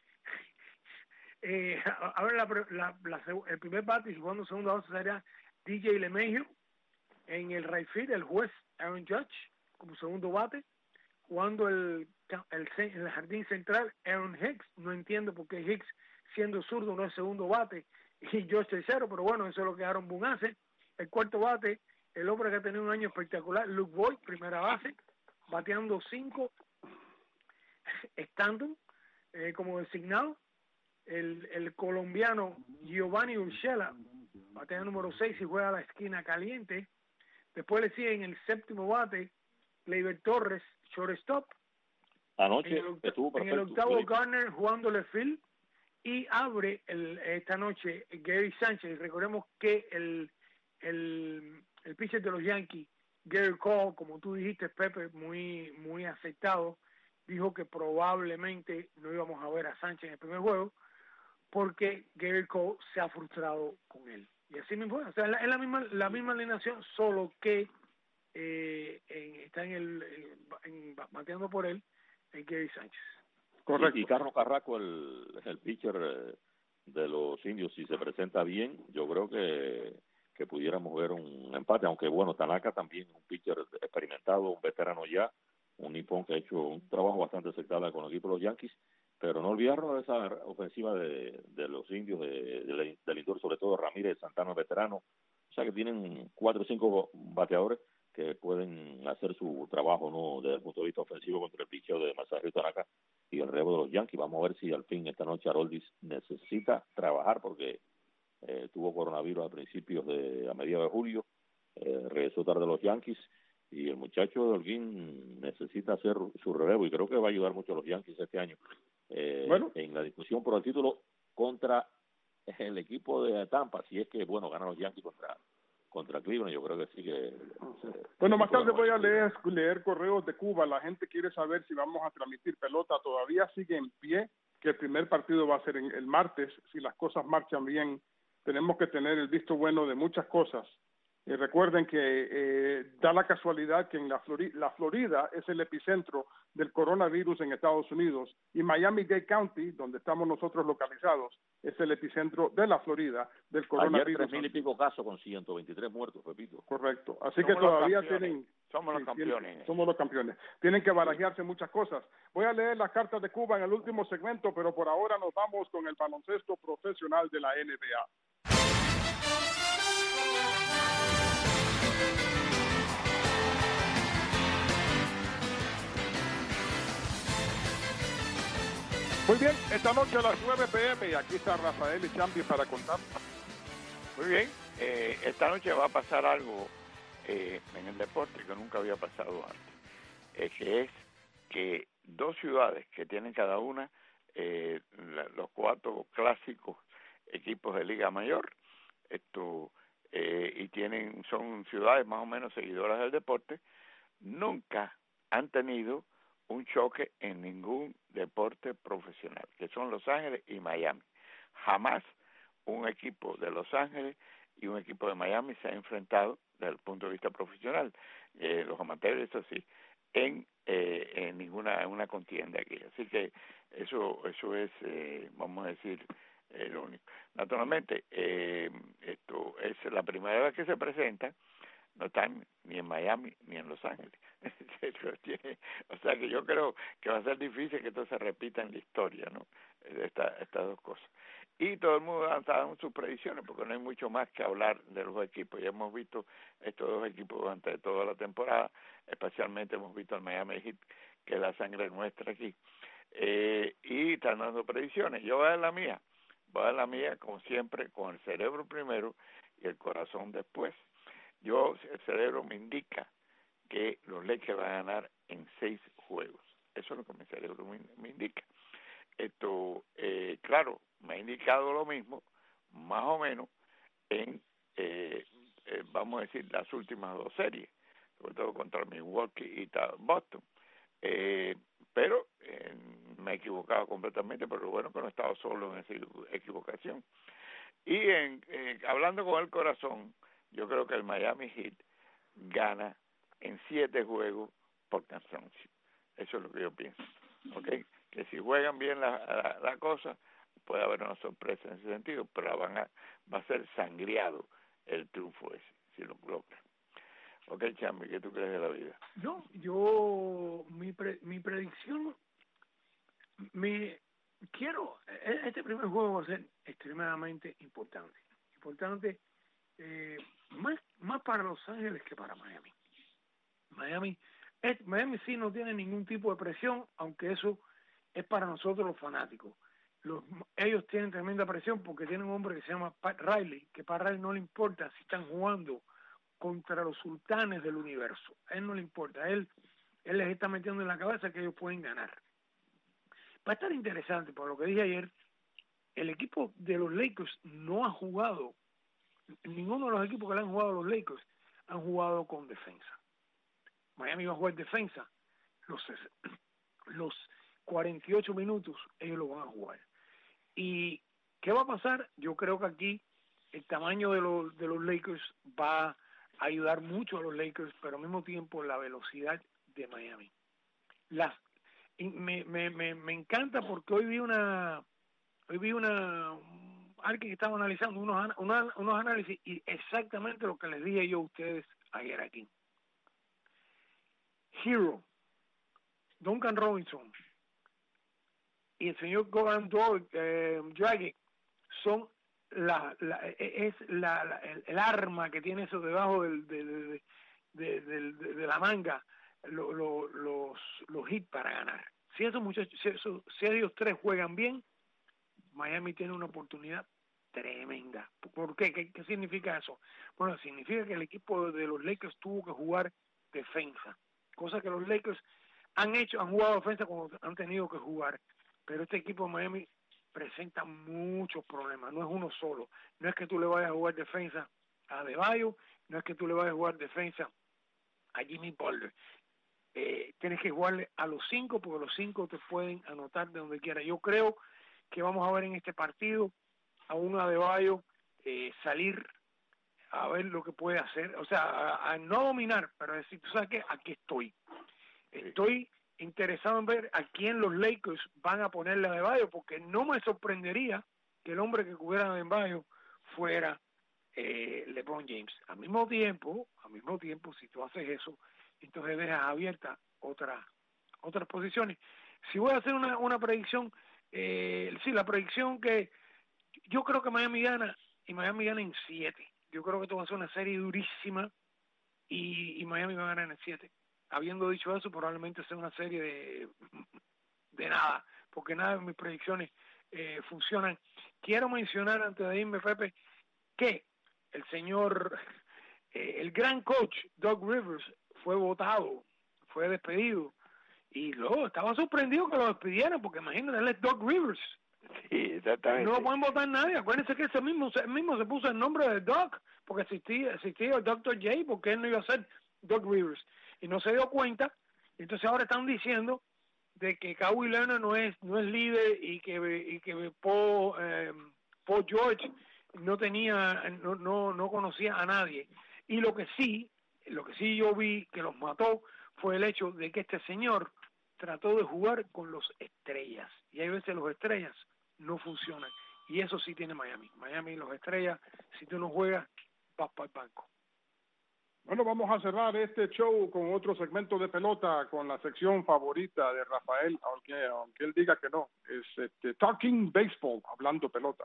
A ver, el primer bate y jugando segunda base sería DJ LeMahieu, en el right field el juez Aaron Judge como segundo bate, jugando en el jardín central Aaron Hicks. No entiendo por qué Hicks, siendo zurdo, no es segundo bate y yo tercero, pero bueno, eso es lo que Aaron Boone hace. El cuarto bate, el hombre que ha tenido un año espectacular, Luke Voigt, primera base, bateando 5, Stanton como designado, el colombiano Giovanni Urshela, batea número 6 y juega a la esquina caliente. Después le sigue en el séptimo bate Gleyber Torres, shortstop. Anoche estuvo perfecto. En el octavo, Garner jugándole field. Y abre esta noche Gary Sánchez. Recordemos que el pitcher de los Yankees, Gary Cole, como tú dijiste, Pepe, muy aceptado, dijo que probablemente no íbamos a ver a Sánchez en el primer juego porque Gary Cole se ha frustrado con él. Y así mismo fue. O sea, es la misma alineación, solo que está bateando por él Gary Sánchez. Correcto. Y Carlos Carrasco, el pitcher de los Indios, si se presenta bien, yo creo que pudiéramos ver un empate, aunque bueno, Tanaka también un pitcher experimentado, un veterano ya, un nipón que ha hecho un trabajo bastante aceptable con el equipo de los Yankees, pero no olvidarnos de esa ofensiva de los Indios, del Lindor, sobre todo Ramírez, Santana, veterano, o sea que tienen 4 o 5 bateadores que pueden hacer su trabajo, ¿no?, desde el punto de vista ofensivo contra el picheo de Masahiro Tanaka y el relevo de los Yankees. Vamos a ver si al fin esta noche Aroldis necesita trabajar porque tuvo coronavirus a mediados de julio, regresó tarde a los Yankees y el muchacho de Holguín necesita hacer su relevo y creo que va a ayudar mucho a los Yankees este año en la discusión por el título contra el equipo de Tampa, si es que ganan los Yankees contra Cleveland. Yo creo que sí que... Bueno, más tarde voy a leer correos de Cuba. La gente quiere saber si vamos a transmitir pelota. Todavía sigue en pie, que el primer partido va a ser el martes. Si las cosas marchan bien, tenemos que tener el visto bueno de muchas cosas. Recuerden que da la casualidad que en la Florida es el epicentro del coronavirus en Estados Unidos y Miami-Dade County, donde estamos nosotros localizados, es el epicentro de la Florida del coronavirus. Ayer 3,000 y pico casos con 123 muertos, repito. Correcto. Así que todavía somos los campeones. Somos los campeones. Tienen que barajearse muchas cosas. Voy a leer las cartas de Cuba en el último segmento, pero por ahora nos vamos con el baloncesto profesional de la NBA. Muy bien, esta noche a las 9 p.m. y aquí está Rafael y Champi para contar. Muy bien, esta noche va a pasar algo en el deporte que nunca había pasado antes, que es que 2 ciudades que tienen cada una los 4 clásicos equipos de Liga Mayor, y son ciudades más o menos seguidoras del deporte, nunca han tenido un choque en ningún deporte profesional, que son Los Ángeles y Miami. Jamás un equipo de Los Ángeles y un equipo de Miami se ha enfrentado desde el punto de vista profesional, los amateurs, eso sí, en una contienda aquí. Así que eso es, vamos a decir, lo único. Naturalmente, esto es la primera vez que se presenta, no están ni en Miami ni en Los Ángeles. O sea que yo creo que va a ser difícil que esto se repita en la historia, ¿no? Estas 2 cosas. Y todo el mundo ha dado sus predicciones, porque no hay mucho más que hablar de los equipos. Ya hemos visto estos 2 equipos durante toda la temporada, especialmente hemos visto al Miami Heat, que es la sangre nuestra aquí. Y están dando predicciones. Yo voy a dar la mía, como siempre, con el cerebro primero y el corazón después. El cerebro me indica que los Lakers van a ganar en 6 juegos. Eso es lo que mi cerebro me indica. Claro, me ha indicado lo mismo, más o menos, en, vamos a decir, las últimas 2 series, sobre todo contra Milwaukee y Boston. Pero me he equivocado completamente, pero bueno que no he estado solo en esa equivocación. Y hablando con el corazón, yo creo que el Miami Heat gana en 7 juegos por cansancio. Eso es lo que yo pienso. ¿Okay? Que si juegan bien la cosa, puede haber una sorpresa en ese sentido, pero va a ser sangriado el triunfo ese, si lo logran. Ok, Chambi, ¿qué tú crees de la vida? No, yo, mi predicción, este primer juego va a ser extremadamente importante. Más para Los Ángeles que para Miami. Miami sí no tiene ningún tipo de presión, aunque eso es para nosotros los fanáticos. Ellos tienen tremenda presión porque tienen un hombre que se llama Pat Riley, que Pat Riley no le importa si están jugando contra los sultanes del universo. A él no le importa, él les está metiendo en la cabeza que ellos pueden ganar. Va a estar interesante, por lo que dije ayer, el equipo de los Lakers no ha jugado, ninguno de los equipos que le han jugado a los Lakers han jugado con defensa. Miami va a jugar defensa, los 48 minutos ellos lo van a jugar. ¿Y qué va a pasar? Yo creo que aquí el tamaño de los Lakers va a ayudar mucho a los Lakers, pero al mismo tiempo la velocidad de Miami. Me encanta porque hoy vi alguien que estaba analizando unos análisis y exactamente lo que les dije yo a ustedes ayer aquí. Hero, Duncan Robinson y el señor Goran Dragic son el arma que tiene eso debajo de la manga, los hits para ganar. Si esos muchachos, si ellos tres juegan bien, Miami tiene una oportunidad tremenda. ¿Por qué? ¿Qué significa eso? Bueno, significa que el equipo de los Lakers tuvo que jugar defensa, cosa que los Lakers han jugado defensa cuando han tenido que jugar, pero este equipo de Miami presenta muchos problemas, no es uno solo, no es que tú le vayas a jugar defensa a Adebayo, no es que tú le vayas a jugar defensa a Jimmy Butler, tienes que jugarle a los 5 porque los 5 te pueden anotar de donde quiera. Yo creo que vamos a ver en este partido a un Adebayo salir a ver lo que puede hacer, o sea, a no dominar, pero decir, tú sabes que aquí estoy interesado en ver a quién los Lakers van a ponerle a Adebayo, porque no me sorprendería que el hombre que cubriera a Adebayo fuera LeBron James. Al mismo tiempo, si tú haces eso, entonces dejas abiertas otras posiciones. Si voy a hacer una predicción, la predicción que yo creo que Miami gana, y Miami gana en 7. Yo creo que esto va a ser una serie durísima y Miami va a ganar en 7. Habiendo dicho eso, probablemente sea una serie de nada, porque nada de mis predicciones funcionan. Quiero mencionar antes de irme, Pepe, que el señor, el gran coach Doug Rivers fue votado, fue despedido, y luego estaba sorprendido que lo despidieran, porque imagínate, él es Doug Rivers. Sí, exactamente. No lo pueden votar nadie. Acuérdense que él mismo se puso el nombre de Doug, porque existía el Dr. J, porque él no iba a ser Doug Rivers. Y no se dio cuenta, entonces ahora están diciendo de que Kawhi Leonard no es líder y que Paul George no conocía a nadie. Y lo que sí yo vi que los mató fue el hecho de que este señor trató de jugar con los estrellas, y hay veces los estrellas no funcionan, y eso sí tiene Miami los estrellas, si tú no juegas, vas para el banco. Bueno, vamos a cerrar este show con otro segmento de pelota, con la sección favorita de Rafael, aunque él diga que no, es Talking Baseball, hablando pelota.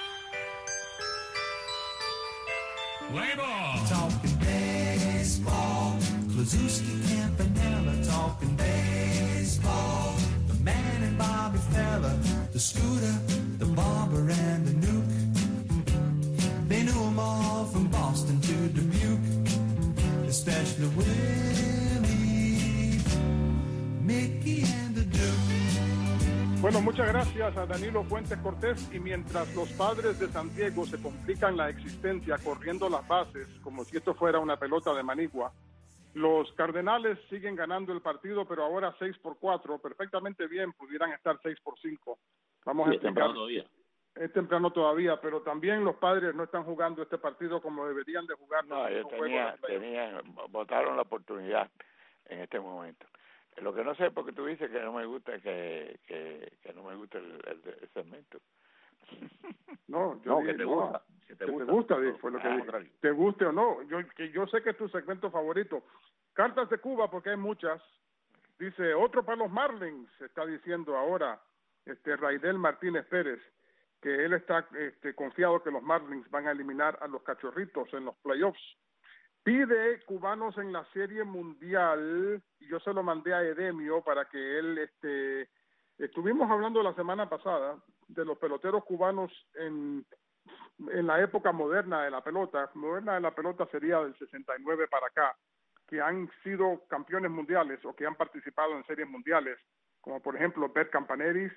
Play ball. Talking baseball. Klazuski, Campanella, talking baseball. The man and Bobby Fella, the Scooter, the Barber and the Nuke. They knew them all from Boston to Dubuque, especially Willie, Mickey and the Duke. Bueno, muchas gracias a Danilo Fuentes Cortés, y mientras los Padres de San Diego se complican la existencia corriendo las bases como si esto fuera una pelota de manigua, los Cardenales siguen ganando el partido, pero ahora 6-4, perfectamente bien, pudieran estar 6-5. Vamos a explicar. Es temprano todavía, pero también los Padres no están jugando este partido como deberían de jugar. No, ellos botaron la oportunidad en este momento. Lo que no sé, porque tú dices que no me gusta que no me gusta el segmento. No, que te gusta. Que te gusta, fue lo que dije. Te guste o no, yo sé que es tu segmento favorito. Cartas de Cuba, porque hay muchas. Dice, otro para los Marlins, está diciendo ahora Raidel Martínez Pérez, que él está confiado que los Marlins van a eliminar a los Cachorritos en los playoffs. Pide cubanos en la Serie Mundial, y yo se lo mandé a Edemio para que él, estuvimos hablando la semana pasada de los peloteros cubanos en en la época moderna de la pelota sería del 69 para acá, que han sido campeones mundiales o que han participado en series mundiales, como por ejemplo Bert Campaneris,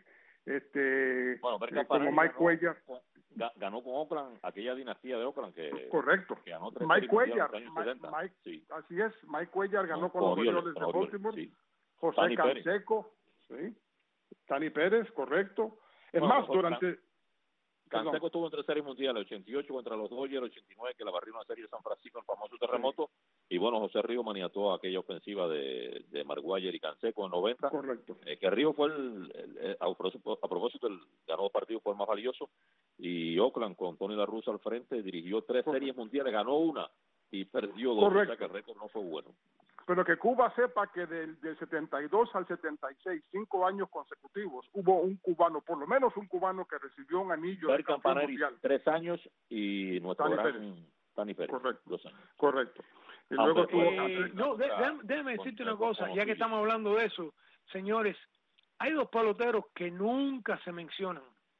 como Mike Cuellar. Ganó con Oakland, aquella dinastía de Oakland que... Correcto. Que ganó 3 Mike Cuellar, sí. Así es, Mike Cuellar ganó con los Orioles de Baltimore. Sí. José Tani Canseco, sí. Tani Pérez, correcto. Es más, durante... Canseco estuvo en 3 series mundiales, 88 contra los Dodgers, 89 que la barrió una serie de San Francisco, el famoso terremoto, y bueno, José Río maniató aquella ofensiva de Maguire y Canseco en 90. Correcto. Que Río fue a propósito, ganó 2 partidos, fue el más valioso, y Oakland con Tony La Russa al frente dirigió 3 series mundiales, ganó una y perdió 2, o sea que el récord no fue bueno. Pero que Cuba sepa que del 72 al 76, 5 años consecutivos, hubo un cubano, por lo menos un cubano que recibió un anillo de campeón mundial. 3 años y nuestro Tani Pérez. Correcto. 2 años. Correcto. Y luego déjame decirte una cosa, ya que estamos hablando de eso, señores, hay 2 peloteros que nunca se mencionan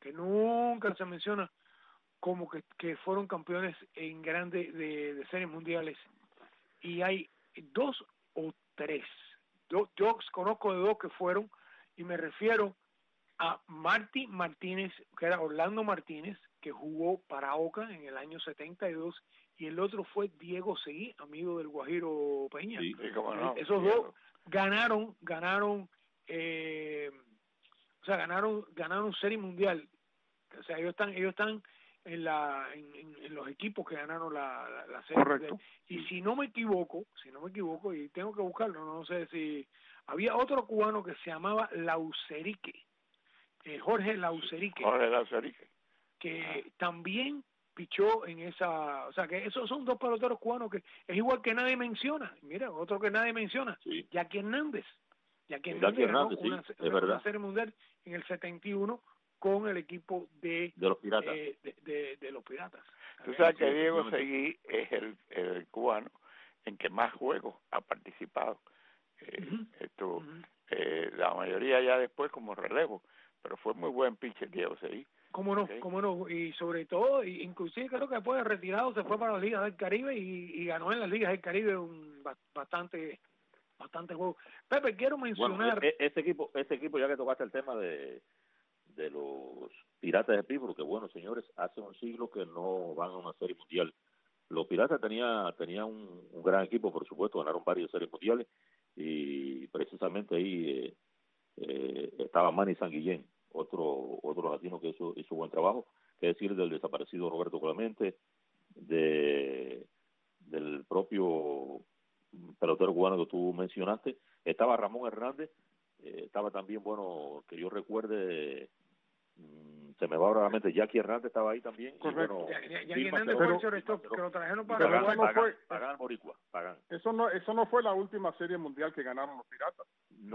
como que fueron campeones en grandes de series mundiales, y hay 2 o 3. Yo conozco de 2 que fueron, y me refiero a Marty Martínez, que era Orlando Martínez, que jugó para Oakland en el año 72, y el otro fue Diego Seguí, amigo del Guajiro Peña. Sí, cómo no. Esos Diego. 2 ganaron serie mundial. O sea, ellos están en los equipos que ganaron la serie. Correcto. Y si no me equivoco, y tengo que buscarlo, no sé si había otro cubano que se llamaba Laucerique, Jorge Laucerique, que también pichó en esa, o sea que esos son 2 peloteros cubanos que es igual que nadie menciona. Mira, otro que nadie menciona, sí. Jackie Hernández ganó una serie mundial en el 71 con el equipo de los Piratas. De los Piratas. Tú sabes que Diego Seguí es el cubano en que más juegos ha participado. La mayoría ya después como relevo, pero fue muy buen pitcher Diego Seguí. Cómo no, y sobre todo, inclusive creo que después de retirado se fue para las ligas del Caribe y ganó en las ligas del Caribe bastante juegos. Pepe, quiero mencionar... Bueno, ese equipo, ya que tocaste el tema de los Piratas de Pittsburgh, que bueno, señores, hace un siglo que no van a una serie mundial. Los Piratas tenían un gran equipo, por supuesto, ganaron varias series mundiales, y precisamente ahí estaba Manny Sanguillén, otro latino que hizo buen trabajo, que decir del desaparecido Roberto Clemente, del propio pelotero cubano que tú mencionaste, estaba Ramón Hernández, estaba también, bueno, que yo recuerde, se me va ahora a la mente, Jackie Hernández estaba ahí también. Correcto. Bueno, Jackie Hernández fue el shortstop que lo trajeron para Pagan Boricua. Eso no fue la última serie mundial que ganaron los Piratas.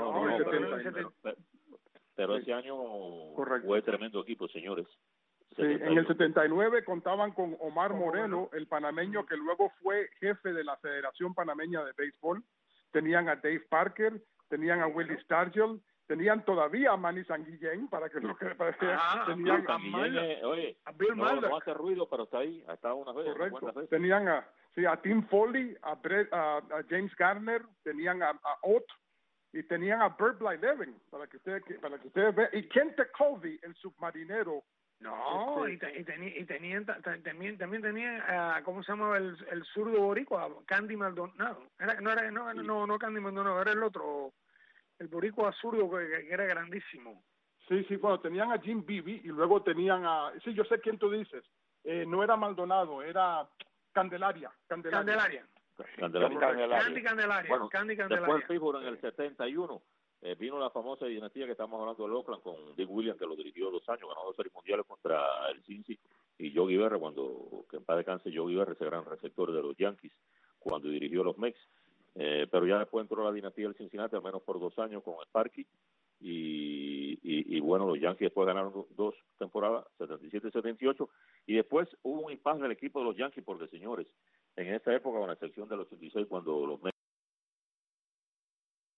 Pero ese año fue tremendo equipo, señores. Sí, en el 79 contaban con Omar Moreno, el panameño que luego fue jefe de la Federación Panameña de Béisbol. Tenían a Dave Parker, tenían a Willie Stargell, tenían todavía a Manny Sanguillén, tenían a Bill Mulder. No hace ruido, pero está ahí, ha estado unas veces. Correcto. Tenían a Tim Foley, a James Garner, tenían a Ott, y tenían a Bert Blyleven, para que ustedes vean, y Kent Colby, el submarinero. No, y tenían también tenía ¿cómo se llamaba el zurdo boricua? Candy Maldonado. No Candy Maldonado, era el otro, el boricua zurdo que era grandísimo. Sí, bueno, tenían a Jim Beebe y luego tenían a, sí, yo sé quién tú dices. No era Maldonado, era Candelaria. Candy Candelaria. Después Pittsburgh en el 71 vino la famosa dinastía que estamos hablando de Oakland con Dick Williams, que lo dirigió 2 años, ganó 2 series mundiales contra el Cincy, y Yogi Berra, que en paz descanse Yogi Berra, ese gran receptor de los Yankees, cuando dirigió los Mets. Pero ya después entró la dinastía del Cincinnati, al menos por 2 años con Sparky, y bueno, los Yankees después ganaron 2 temporadas, 77 y 78, y después hubo un impasse del equipo de los Yankees, porque señores, en esa época, con la excepción del 86, cuando los Mets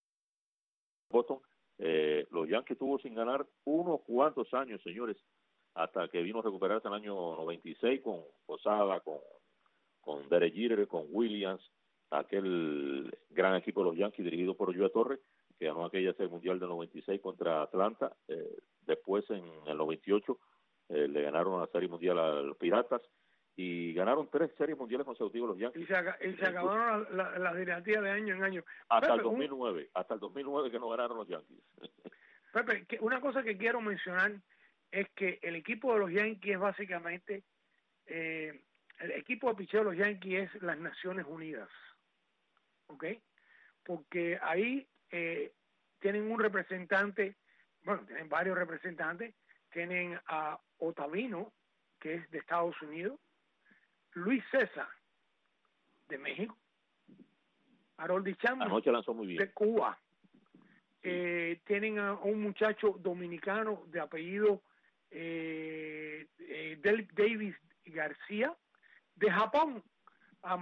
Boston, los Yankees estuvo sin ganar unos cuantos años, señores, hasta que vino a recuperarse en el año 96 con Posada, con Derek Jeter, con Williams, aquel gran equipo de los Yankees dirigido por Joe Torre, que ganó aquella Serie Mundial del 96 contra Atlanta. Después, en el 98, le ganaron la Serie Mundial a los Piratas, y ganaron 3 series mundiales consecutivas los Yankees. Y se acabaron la dinastía de año en año. Hasta Pepe, el 2009, hasta el 2009 que no ganaron los Yankees. Pepe, una cosa que quiero mencionar es que el equipo de los Yankees es básicamente, el equipo de picheo de los Yankees es las Naciones Unidas, ¿ok? Porque ahí tienen un representante, bueno, tienen varios representantes, tienen a Otavino, que es de Estados Unidos, Luis César, de México, Harold Chapman, anoche lanzó muy bien, de Cuba, tienen a un muchacho dominicano de apellido Davis García, de Japón, a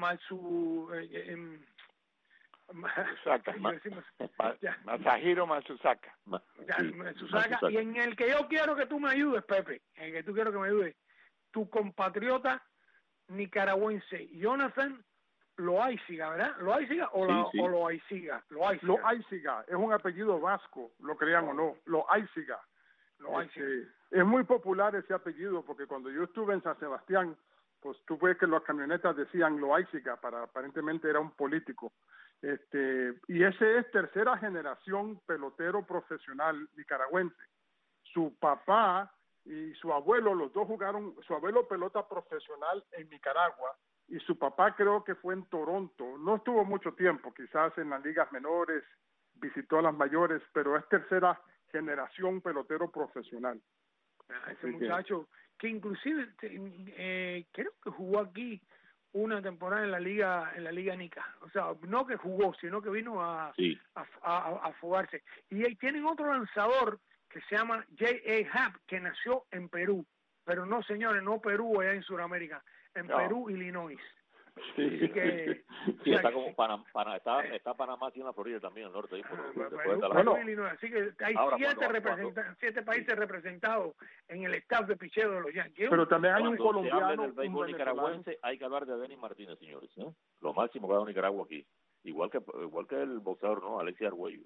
Masahiro Matsusaka. Matsusaka, y en el que yo quiero que tú me ayudes, Pepe, en el que tú quiero que me ayudes, tu compatriota nicaragüense Jonathan Loaiziga, ¿verdad? ¿Loaiziga o Loaiziga? Loaiziga, es un apellido vasco, lo crean o no, Loaiziga. Es muy popular ese apellido, porque cuando yo estuve en San Sebastián, pues tú ves que las camionetas decían Loaiziga, aparentemente era un político. Y ese es tercera generación pelotero profesional nicaragüense. Su papá y su abuelo, los dos jugaron, su abuelo pelota profesional en Nicaragua, y su papá creo que fue en Toronto. No estuvo mucho tiempo, quizás en las ligas menores, visitó a las mayores, pero es tercera generación pelotero profesional. Ese muchacho que inclusive creo que jugó aquí una temporada en la liga Nica, o sea, no que jugó, sino que vino a fugarse. Y ahí tienen otro lanzador que se llama J.A. Happ, que nació en Perú, pero no, señores, no Perú allá en Sudamérica, en Perú, Illinois. Sí. Así que, sí, está como Panamá, está Panamá aquí en la Florida también, al norte. Illinois. Así que hay 7 países representados en el staff de picheo de los Yankees. Pero también hay un colombiano. Del béisbol nicaragüense hay que hablar de Denis Martínez, señores. Lo máximo que ha dado Nicaragua aquí. Igual que el boxeador, ¿no? Alexis Arguello.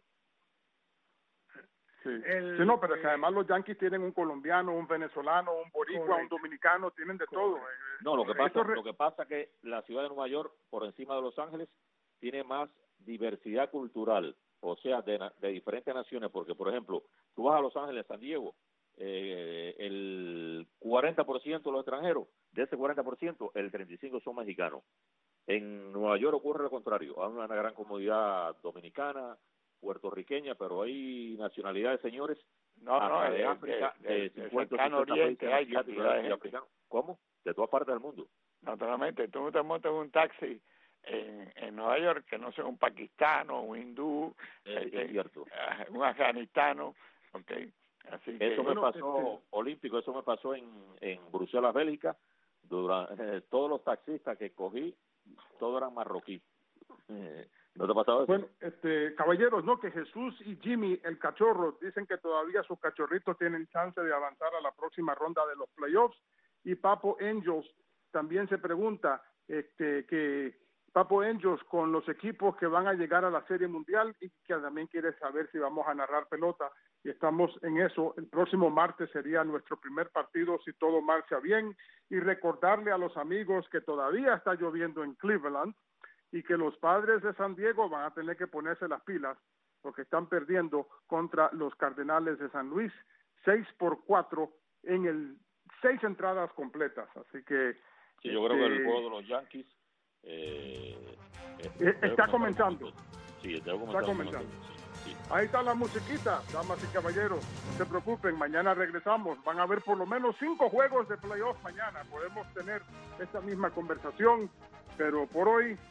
Sí, no, pero es que además los Yankees tienen un colombiano, un venezolano, un boricua, un dominicano, tienen de todo. No, lo que pasa es que la ciudad de Nueva York, por encima de Los Ángeles, tiene más diversidad cultural, o sea, de diferentes naciones, porque, por ejemplo, tú vas a Los Ángeles, San Diego, el 40% de los extranjeros, de ese 40%, el 35% son mexicanos. En Nueva York ocurre lo contrario, hay una gran comunidad dominicana, puertorriqueña, pero hay nacionalidades, señores, de África, de 50 Oriente, hay y africanos. ¿Cómo? De todas partes del mundo. Naturalmente, tú te montas un taxi en Nueva York que no sea un pakistano, un hindú, es cierto, un afganistano, okay. Así que eso me pasó olímpico, eso me pasó en Bruselas, Bélgica. Todos los taxistas que cogí, todos eran marroquíes. ¿No te ha pasado eso? Bueno, caballeros, no, que Jesús y Jimmy, el cachorro, dicen que todavía sus cachorritos tienen chance de avanzar a la próxima ronda de los playoffs, y Papo Angels también se pregunta que Papo Angels con los equipos que van a llegar a la Serie Mundial, y que también quiere saber si vamos a narrar pelota, y estamos en eso. El próximo martes sería nuestro primer partido si todo marcha bien, y recordarle a los amigos que todavía está lloviendo en Cleveland, y que los Padres de San Diego van a tener que ponerse las pilas porque están perdiendo contra los Cardenales de San Luis 6-4 en 6 entradas completas. Así que sí, yo creo que el juego de los Yankees está comenzando. Sí, está comenzando. Sí. Ahí está la musiquita, damas y caballeros. No se preocupen, mañana regresamos. Van a haber por lo menos 5 juegos de playoff mañana. Podemos tener esta misma conversación, pero por hoy